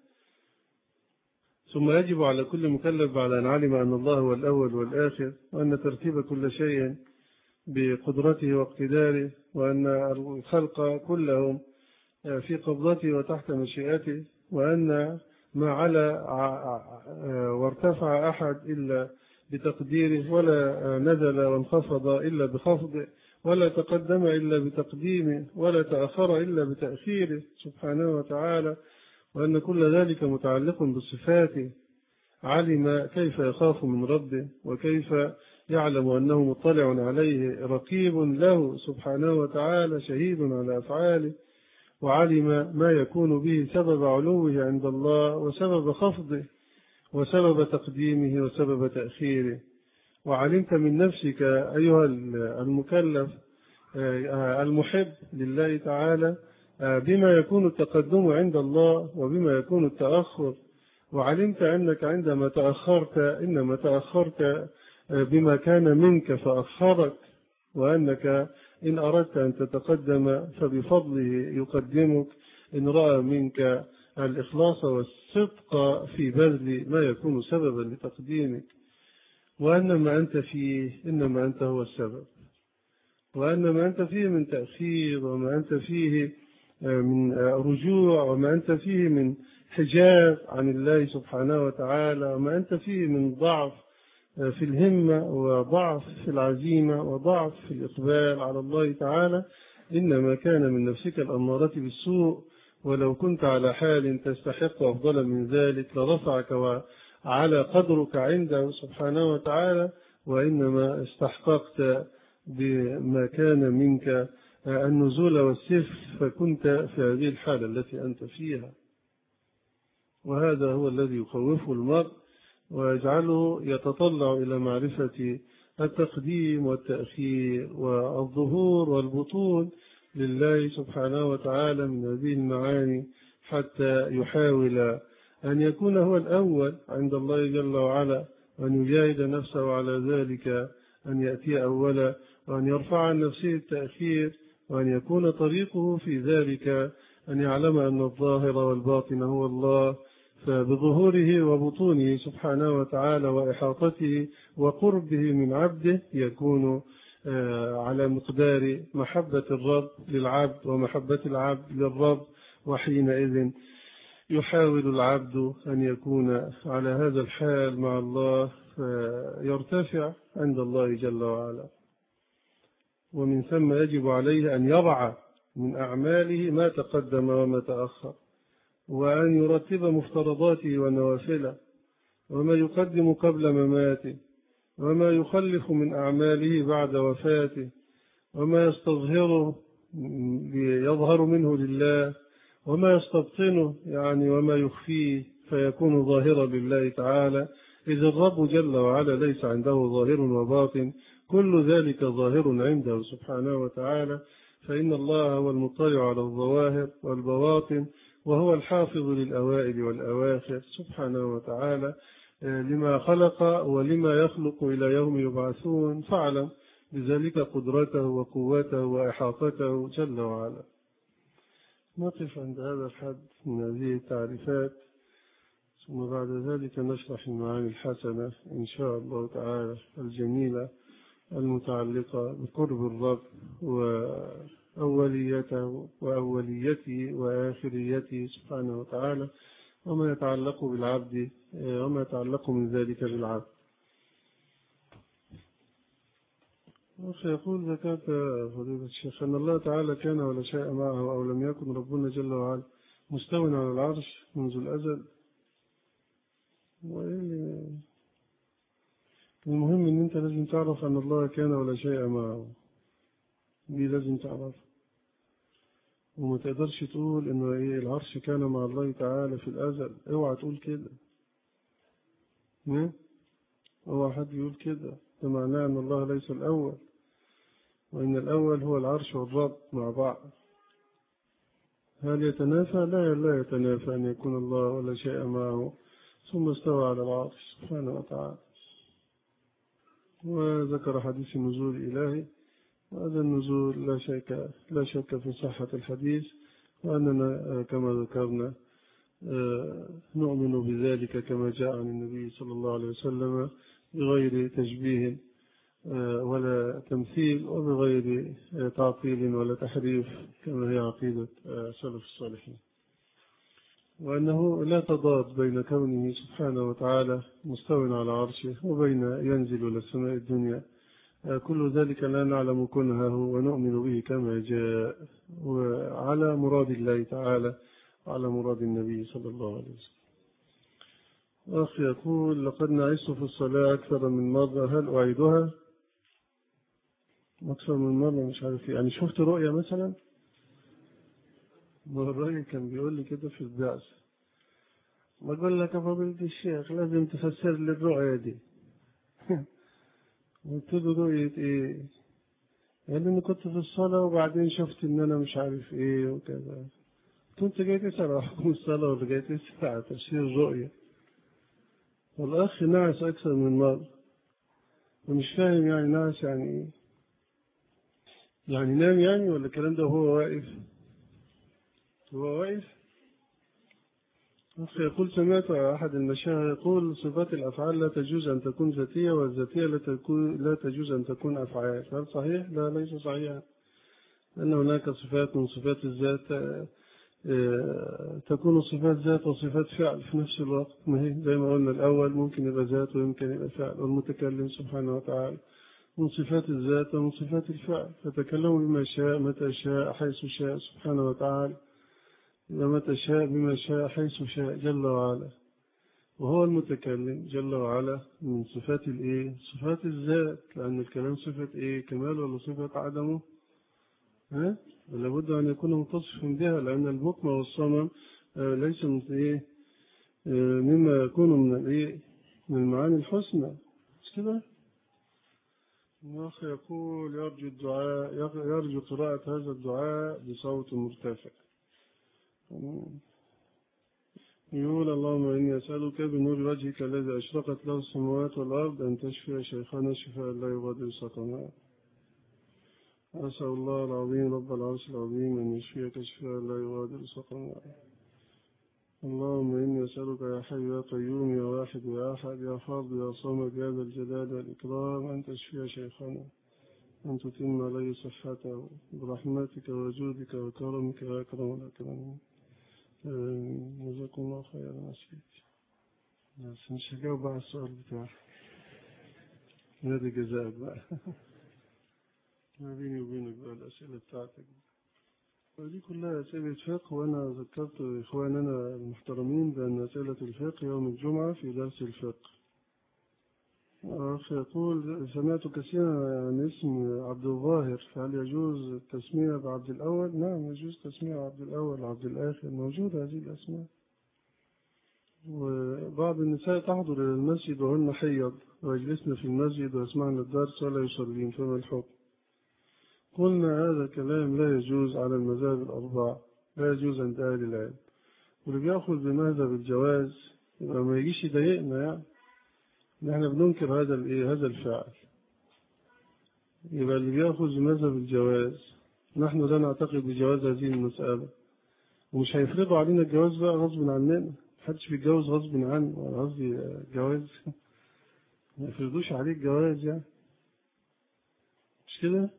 ثم يجب على كل مكلف بعد أن علم أن الله هو الأول والآخر، وأن ترتيب كل شيء بقدرته واقتداره، وأن الخلق كلهم في قبضته وتحت مشيئته، وأن ما علا وارتفع أحد إلا بتقديره، ولا نزل وانخفض إلا بخفضه، ولا تقدم إلا بتقديمه، ولا تأخر إلا بتأخيره سبحانه وتعالى، وأن كل ذلك متعلق بصفاته. علم كيف يخاف من ربه، وكيف يعلم أنه مطلع عليه رقيب له سبحانه وتعالى شهيد على أفعاله، وعلم ما يكون به سبب علوه عند الله وسبب خفضه وسبب تقديمه وسبب تأخيره. وعلمت من نفسك أيها المكلف المحب لله تعالى بما يكون التقدم عند الله وبما يكون التأخر، وعلمت أنك عندما تأخرت إنما تأخرت بما كان منك فأخرك، وأنك إن أردت أن تتقدم فبفضله يقدمك إن رأى منك الإخلاص والصدق في بذل ما يكون سببا لتقديمك، وأن ما أنت فيه إنما أنت هو السبب، وأن ما أنت فيه من تأخير، وما أنت فيه من رجوع، وما أنت فيه من حجاب عن الله سبحانه وتعالى، وما أنت فيه من ضعف في الهمة وضعف في العزيمة وضعف في الإقبال على الله تعالى، إنما كان من نفسك الأمارة بالسوء، ولو كنت على حال تستحق أفضل من ذلك لرفعك وعلى قدرك عنده سبحانه وتعالى، وإنما استحققت بما كان منك النزول والسفر، فكنت في هذه الحالة التي أنت فيها. وهذا هو الذي يخوفه المرء ويجعله يتطلع إلى معرفة التقديم والتأخير والظهور والبطون لله سبحانه وتعالى من هذه المعاني، حتى يحاول أن يكون هو الأول عند الله جل وعلا، وأن يجاهد نفسه على ذلك، أن يأتي أولا، وأن يرفع عن نفسه التأخير، وأن يكون طريقه في ذلك أن يعلم أن الظاهر والباطن هو الله، فبظهوره وبطونه سبحانه وتعالى وإحاطته وقربه من عبده يكون على مقدار محبة الرب للعبد ومحبة العبد للرب، وحينئذ يحاول العبد أن يكون على هذا الحال مع الله فيرتفع عند الله جل وعلا. ومن ثم يجب عليه أن يضع من أعماله ما تقدم وما تأخر، وأن يرتب مفترضاته ونوافله، وما يقدم قبل مماته، وما يخلف من أعماله بعد وفاته، وما يستظهره يظهر منه لله، وما يستبطنه يعني وما يخفيه فيكون ظاهرا لله تعالى. إذا الرب جل وعلا ليس عنده ظاهر وباطن، كل ذلك ظاهر عنده سبحانه وتعالى، فإن الله هو المطلع على الظواهر والبواطن، وهو الحافظ للأوائل والأواخر سبحانه وتعالى لما خلق ولما يخلق إلى يوم يبعثون، فاعلم بذلك قدرته وقوته وإحاطته جل وعلا. نقف عند هذا الحد من هذه التعريفات، ثم بعد ذلك نشرح المعاني الحسنة إن شاء الله تعالى الجميلة المتعلقة بقرب الرب وأوليته وأوليته وآخريته سبحانه وتعالى، وما يتعلق بالعبد وما يتعلق من ذلك بالعبد. يقول ذكرت فضيلة الشيخ أن الله تعالى كان ولا شيء معه، أو لم يكن ربنا جل وعلا مستوٍ على العرش منذ الأزل. المهم أن أنت لازم تعرف أن الله كان ولا شيء معه، دي لازم تعرف، وما تقدرش تقول إنه إيه العرش كان مع الله تعالى في الأزل. اوعى تقول كده، اوعى حد يقول كده، ده معناه أن الله ليس الأول، وإن الأول هو العرش والرب مع بعض. هل يتنافى؟ لا لا يتنافى أن يكون الله ولا شيء معه ثم استوى على العرش سبحانه وتعالى. وذكر حديث النزول الإلهي، وهذا النزول لا شك لا شك في صحة الحديث، وأننا كما ذكرنا نؤمن بذلك كما جاء عن النبي صلى الله عليه وسلم بغير تشبيه ولا تمثيل، وبغير تعطيل ولا تحريف كما هي عقيدة سلف الصالحين، وأنه لا تضاد بين كونه سبحانه وتعالى مستوٍ على عرشه وبين ينزل إلى السماء الدنيا. كل ذلك لا نعلم كنهه ونؤمن به كما جاء، وعلى مراد الله تعالى وعلى مراد النبي صلى الله عليه وسلم. أخي يقول لقد نعست في الصلاة أكثر من مرة، هل أعيدها؟ أكثر من مرة مش عارف يعني شفت رؤية مثلا؟ الراجل كان بيقول لي كده في البعث، بقول لك يا فضيلة الشيخ لازم تفسر لي الرؤية دي. قلت له رؤية ايه؟ قال لي اني كنت في الصلاة وبعدين شفت ان انا مش عارف ايه وكذا. كنت جاي تسأل على حكم الصلاة ولا جاي تسأل على تفسير الرؤية؟ والأخ نعس أكثر من مرة، ومش فاهم يعني نعس يعني ايه؟ يعني نام يعني ولا الكلام ده هو واقف؟ هو واقف؟ أخي يقول سمعت أحد المشايخ يقول صفات الأفعال لا تجوز أن تكون ذاتية، والذاتية لا, تكون لا تجوز أن تكون أفعال. هل صحيح؟ لا ليس صحيحا، لأن هناك صفات من صفات الذات تكون صفات ذات وصفات فعل في نفس الوقت. ما هي زي ما قلنا الأول ممكن يبقى ذات ويمكن يبقى فعل، والمتكلم سبحانه وتعالى من صفات الذات ومن صفات الفعل، فتكلم بما شاء متى شاء حيث شاء سبحانه وتعالى، متى شاء بما شاء حيث شاء جل وعلا. وهو المتكلم جل وعلا من صفات الايه؟ صفات الذات، لأن الكلام صفة ايه؟ كمال ولا صفة عدمه؟ ها؟ لابد أن يكون متصفا بها، لأن البكم والصمم ليس من ايه؟ مما يكون من الايه؟ من المعاني الحسنى، مش كده؟ الأخ يقول يرجو الدعاء يرجو قراءة هذا الدعاء بصوت مرتفع. يقول اللهم إني أسألك بنور وجهك الذي أشرقت له السماوات والأرض أن تشفي شيخنا شفاء لا يغادر سقما. أسأل الله العظيم رب العرش العظيم أن يشفيك شفاء لا يغادر سقما. اللهم إني أسألك يا حي يا قيوم يا واحد يا أحد يا فرد يا صمد يا ذا الجلال والإكرام أن تشفي شيخنا، أن تتم عليه صحته برحمتك وجودك وكرمك يا أكرم الأكرمين. جزاكم الله خيرا أسفيك. بس مش هجاوب على السؤال بتاعك، هذا جزاك بقى. ما بيني وبينك بقى الأسئلة بتاعتك ودي كلها أسئلة فقه، وأنا ذكرت إخواننا المحترمين بأن أسئلة الفقه يوم الجمعة في درس الفقه. الأخ يقول سمعت كثيرا عن اسم عبد الظاهر، فهل يجوز التسمية بعبد الأول؟ نعم يجوز تسمية عبد الأول عبد الآخر، موجودة هذه الأسماء. وبعض النساء تحضر إلى المسجد وهن حيض ويجلسن في المسجد ويسمعن الدرس ولا يصلين، فما الحكم؟ قلنا هذا كلام لا يجوز على المذاهب الأربعة، لا يجوز عند أهل العلم. واللي بيأخذ بمذهب الجواز يبقى ما يجيش يضايقنا، يعني نحن بننكر هذا الايه هذا الفعل. يبقى اللي بيأخذ بمذهب الجواز نحن لا نعتقد بجواز هذه المسألة، ومش هيفرضوا علينا الجواز بقى غصب عننا. محدش بيتجوز غصب عنه، قصدي جواز ما يفرضوش عليك جواز، يعني مش كده؟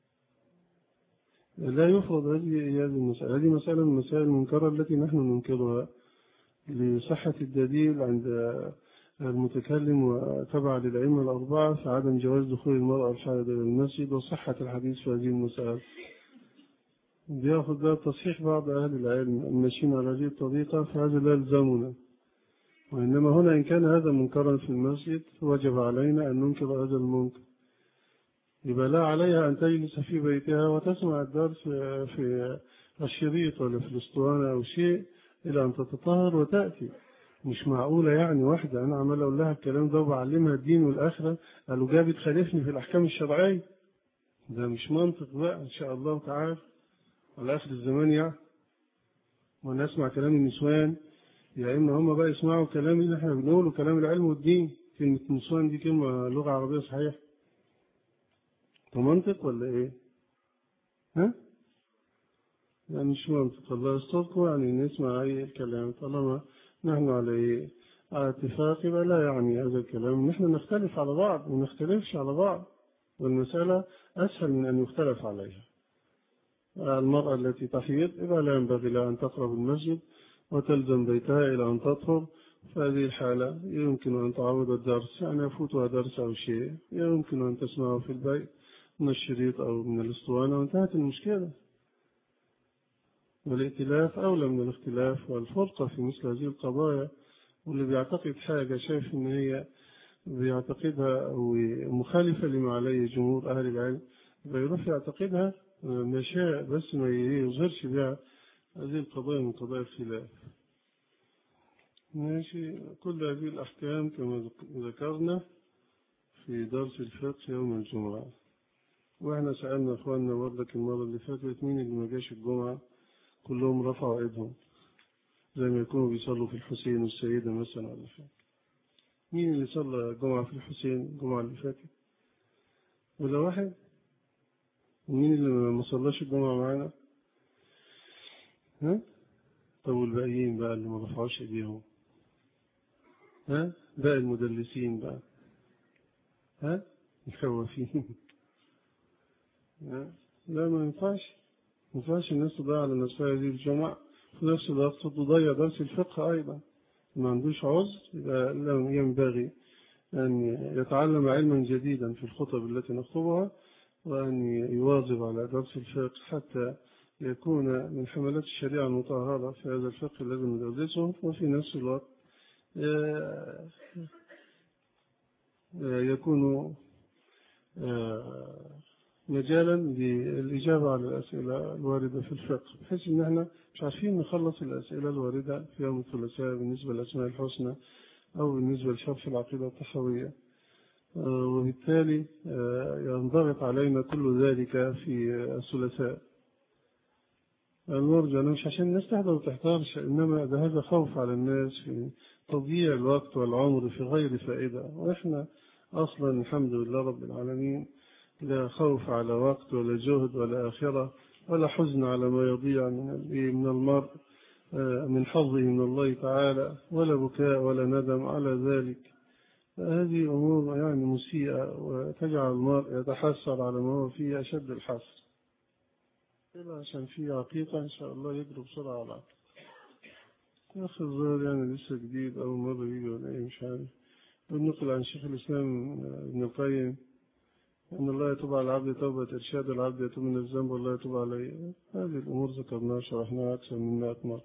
لا يفرض هذه هذه المسألة. هذه مسألة من المسائل المنكرة التي نحن ننكرها لصحة الدليل عند المتكلم وتبع للأئمة الأربعة في عدم جواز دخول المرأة الحائض إلى المسجد وصحة الحديث في هذه المسألة. بيأخذ بقى تصحيح بعض أهل العلم الماشيين على هذه الطريقة، فهذا لا يلزمنا. وإنما هنا إن كان هذا منكرا في المسجد وجب علينا أن ننكر هذا المنكر. يبقى لا عليها أن تجلس في بيتها وتسمع الدرس في الشريط ولا في الأسطوانة أو شيء إلى أن تتطهر وتأتي. مش معقولة يعني واحدة أنا عمال أقول لها الكلام ده وبعلمها الدين والآخرة قالوا جاي بتخالفني في الأحكام الشرعية. ده مش منطق بقى إن شاء الله تعالى على آخر الزمان، يعني وأنا أسمع كلام النسوان يا إما هم بقى يسمعوا كلام اللي إحنا بنقوله كلام العلم والدين. كلمة نسوان دي كلمة لغة عربية صحيح، ده منطق ولا إيه؟ ها؟ يعني مش منطق. الله يستركم، يعني نسمع أي الكلام طالما نحن على على اتفاق، يبقى لا يعني هذا الكلام نحن نختلف على بعض ونختلفش على بعض، والمسألة أسهل من أن يختلف عليها. المرأة التي تحيض يبقى لا ينبغي لها أن تقرب المسجد وتلزم بيتها إلى أن تطهر. في هذه الحالة يمكن أن تعود الدرس، يعني يفوتها درس أو شيء، يمكن أن تسمعه في البيت من الشريط أو من الأسطوانة وانتهت المشكلة. والائتلاف أولى من الاختلاف والفرقة في مثل هذه القضايا. واللي بيعتقد حاجة شايف إن هي بيعتقدها أو مخالفة لما عليه جمهور أهل العلم بيروح يعتقدها ما شاء، بس ما يظهرش بها هذه القضايا من قضايا الخلاف. ماشي. كل هذه الأحكام كما ذكرنا في درس الفقه يوم الجمعة. وإحنا سألنا أخواننا برضك المرة اللي فاتت مين اللي ما جاش الجمعة، كلهم رفعوا ايدهم زي ما يكونوا بيصلوا في الحسين والسيدة مثلا ولا حاجة. مين اللي صلى الجمعة في الحسين الجمعة اللي فاتت؟ ولا واحد؟ ومين اللي ما صلاش الجمعة معانا؟ ها؟ طب والباقيين بقى اللي ما رفعوش ايديهم؟ ها؟ باقي المدلسين بقى؟ ها؟ مخوفين؟ ها؟ لا ما ينفعش، ما ينفعش الناس تضيع على نفسها هذه الجمعة في نفس الوقت تضيع درس الفقه أيضا. ما عندوش عذر يبقى ينبغي أن يتعلم علما جديدا في الخطب التي نخطبها، وأن يواظب على درس الفقه حتى يكون من حملات الشريعة المطهرة في هذا الفقه الذي ندرسه، وفي نفس الوقت يكون مجالا للإجابة على الأسئلة الواردة في الفقه، بحيث إن احنا مش عارفين نخلص الأسئلة الواردة في يوم الثلاثاء بالنسبة للأسماء الحسنى أو بالنسبة لشرح العقيدة التحوية، وبالتالي ينضغط علينا كل ذلك في الثلاثاء. المرجع مش عشان الناس تحضر وتحتارش، إنما ده هذا خوف على الناس في تضييع الوقت والعمر في غير فائدة. وإحنا أصلا الحمد لله رب العالمين لا خوف على وقت ولا جهد ولا آخرة ولا حزن على ما يضيع من من المرء من حظه من الله تعالى، ولا بكاء ولا ندم على ذلك. هذه أمور يعني مسيئة وتجعل المرء يتحسر على ما هو فيه أشد الحسر. إلا عشان فيه عقيقة إن شاء الله يجرب بسرعة على العقيقة. يا أخي الظاهر يعني لسه جديد أول مرة يجي ولا إيه مش عارف. بنقل عن شيخ الإسلام ابن القيم أن الله يتوب على العبد توبة إرشاد، العبد يتوب من الذنب والله يتوب عليه. هذه الأمور ذكرناها شرحناها أكثر من مئة مرة.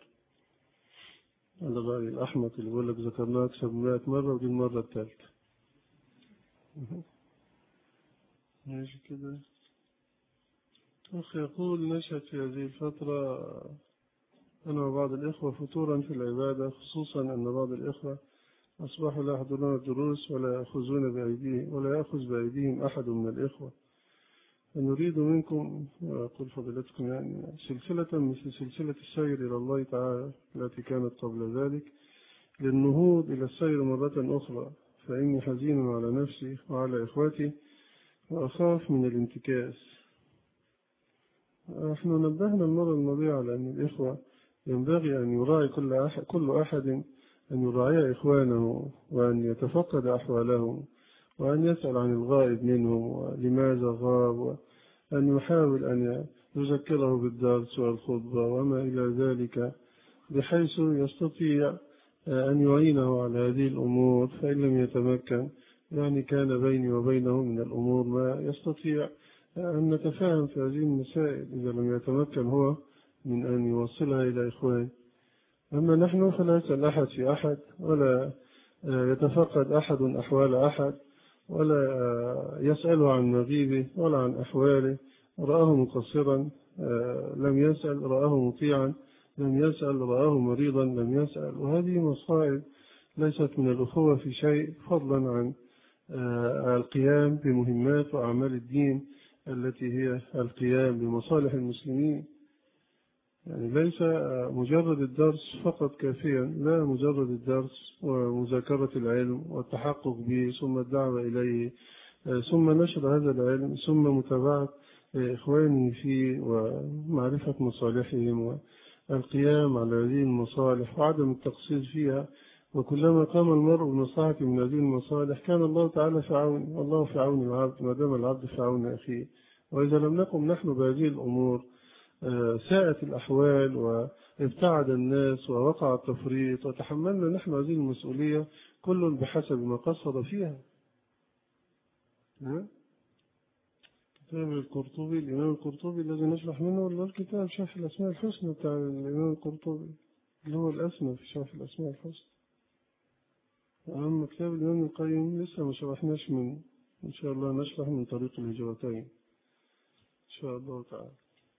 هذا الرأي الأحمق اللي بيقول لك ذكرناها أكثر من مئة مرة ودي المرة الثالثة. ماشي كده. أخ يقول: نشهد في هذه الفترة أنا وبعض الإخوة فتورا في العبادة، خصوصا أن بعض الإخوة أصبحوا لا يحضرون الدروس ولا يأخذون بأيديهم ولا يأخذ بأيديهم أحد من الإخوة، فنريد منكم وأقول فضيلتكم يعني سلسلة مثل سلسلة السير إلى الله تعالى التي كانت قبل ذلك للنهوض إلى السير مرة أخرى، فإني حزين على نفسي وعلى إخوتي وأخاف من الانتكاس. نحن نبهنا المرة الماضية على أن الإخوة ينبغي أن يراعي كل أحد, كل أحد أن يراعي إخوانه وأن يتفقد أحوالهم وأن يسأل عن الغائب منهم ولماذا غاب، وأن يحاول أن يذكره بالدرس والخطبة وما إلى ذلك، بحيث يستطيع أن يعينه على هذه الأمور، فإن لم يتمكن يعني كان بيني وبينه من الأمور ما يستطيع أن نتفاهم في هذه المسائل إذا لم يتمكن هو من أن يوصلها إلى إخوان. أما نحن فلا يسأل أحد في أحد ولا يتفقد أحد أحوال أحد ولا يسأل عن مغيبه ولا عن أحواله، رآه مقصرا لم يسأل، رآه مطيعا لم يسأل، رآه مريضا لم يسأل، وهذه مصائب ليست من الأخوة في شيء، فضلا عن القيام بمهمات وأعمال الدين التي هي القيام بمصالح المسلمين. يعني ليس مجرد الدرس فقط كافيا، لا، مجرد الدرس ومذاكرة العلم والتحقق به ثم الدعوة إليه ثم نشر هذا العلم ثم متابعة إخواني فيه ومعرفة مصالحهم والقيام على هذه المصالح وعدم التقصير فيها. وكلما قام المرء بمصلحة من هذه المصالح كان الله تعالى في عون، والله في عون العبد ما دام العبد في عون أخيه. وإذا لم نقم نحن بهذه الأمور ساءت الأحوال وابتعد الناس ووقع التفريط، وتحملنا نحن هذه المسؤولية كل بحسب ما قصد فيها. كتاب القرطبي، الإمام القرطبي الذي نشرح منه، ولا الكتاب شرح الأسماء الحسنى بتاع الإمام القرطبي اللي هو الأسمى في شرح الأسماء الحسنى. أما كتاب الإمام القيم لسه ما شرحناش، من إن شاء الله نشرح من طريق الهجرتين إن شاء الله تعالى.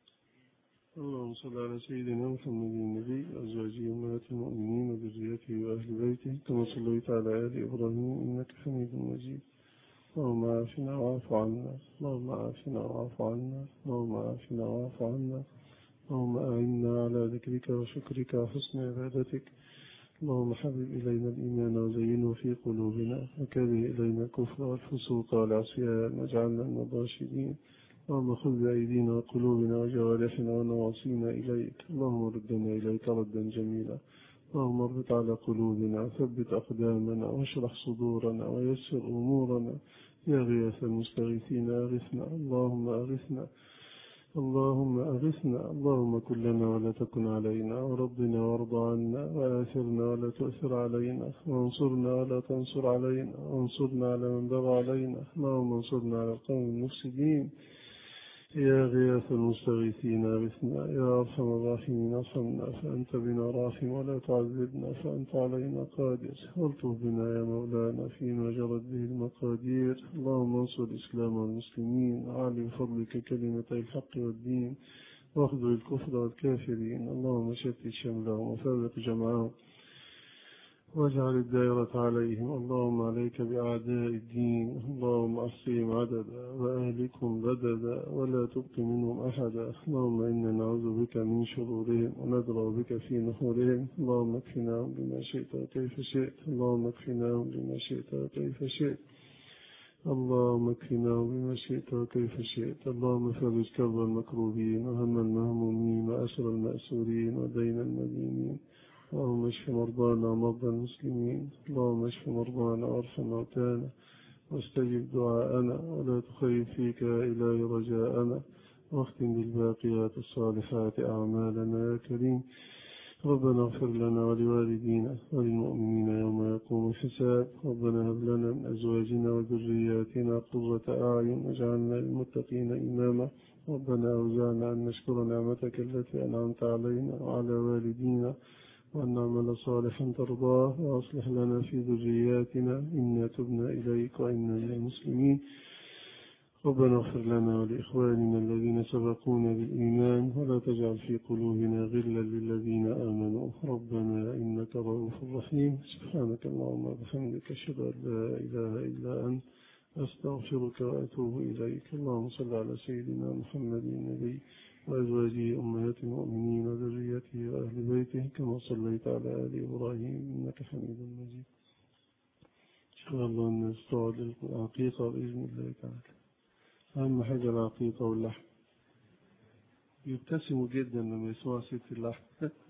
اللهم صل على سيدنا محمد النبي وأزواجه أمهات المؤمنين وذريته وأهل بيته كما صليت على آل إبراهيم إنك حميد مجيد. اللهم عافنا واعف عنا، اللهم عافنا واعف عنا، اللهم عافنا واعف عنا، اللهم أعنا على ذكرك وشكرك وحسن عبادتك. اللهم حبب إلينا الإيمان وزينه في قلوبنا وكره إلينا الكفر والفسوق والعصيان واجعلنا من الراشدين. اللهم خذ بأيدينا وقلوبنا وجوارحنا ونواصينا إليك، اللهم ردنا إليك ردا جميلا. اللهم اربط على قلوبنا، ثبت أقدامنا، واشرح صدورنا، ويسر أمورنا. يا غياث المستغيثين أغثنا، اللهم أغثنا، اللهم أغثنا، اللهم كن لنا ولا تكن علينا، وربنا وارض عنا، وآثرنا ولا تؤثر علينا، وانصرنا ولا تنصر علينا، وانصرنا على من بغى علينا، اللهم انصرنا على القوم المفسدين. يا غياث المستغيثين أغثنا، يا أرحم الراحمين ارحمنا، فأنت بنا راحم ولا تعذبنا، فأنت علينا قادر. والطف بنا يا مولانا فيما جرت به المقادير. اللهم انصر الإسلام والمسلمين وعلي بفضلك كلمتي الحق والدين، واخذل الكفر والكافرين. اللهم شتت شملهم وفرق جمعهم واجعل الدائرة عليهم. اللهم عليك بأعداء الدين، اللهم أحصهم عددا وأهلكهم بددا ولا تبق منهم أحدا. اللهم إنا نعوذ بك من شرورهم وندرأ بك في نحورهم. اللهم اكفناهم بما شئت وكيف شئت، اللهم اكفناهم بما شئت وكيف شئت، اللهم اكفناهم بما شئت وكيف شئت. اللهم فرج كرب المكروبين وهم المهمومين وأسر المأسورين ودين المدينين. اللهم اشف مرضانا ومرضى المسلمين، اللهم اشف مرضانا وارحم موتانا واستجب دعاءنا، ولا تخيب فيك يا إلهي رجاءنا، واختم بالباقيات الصالحات أعمالنا يا كريم. ربنا اغفر لنا ولوالدينا وللمؤمنين يوم يقوم الحساب. ربنا هب لنا من أزواجنا وذرياتنا قرة أعين واجعلنا للمتقين إماما. ربنا أوزعنا أن نشكر نعمتك التي أنعمت علينا وعلى والدينا وأن نعمل صالحا ترضاه، وأصلح لنا في ذرياتنا إنا تبنا إليك وإنا من المسلمين. ربنا اغفر لنا ولإخواننا الذين سبقونا بالإيمان، ولا تجعل في قلوبنا غلا للذين آمنوا ربنا إنك رؤوف رحيم. سبحانك اللهم وبحمدك أشهد أن لا إله إلا أنت أستغفرك وأتوب إليك. اللهم صل على سيدنا محمد النبي وأزواجه أمهات المؤمنين وذريته وأهل بيته كما صليت على آل إبراهيم إنك حميد مجيد. إن شاء الله نستعد العقيقة بإذن الله تعالى. أهم حاجة العقيقة واللحم. يبتسموا جدا لما يسمعوا ست اللحم.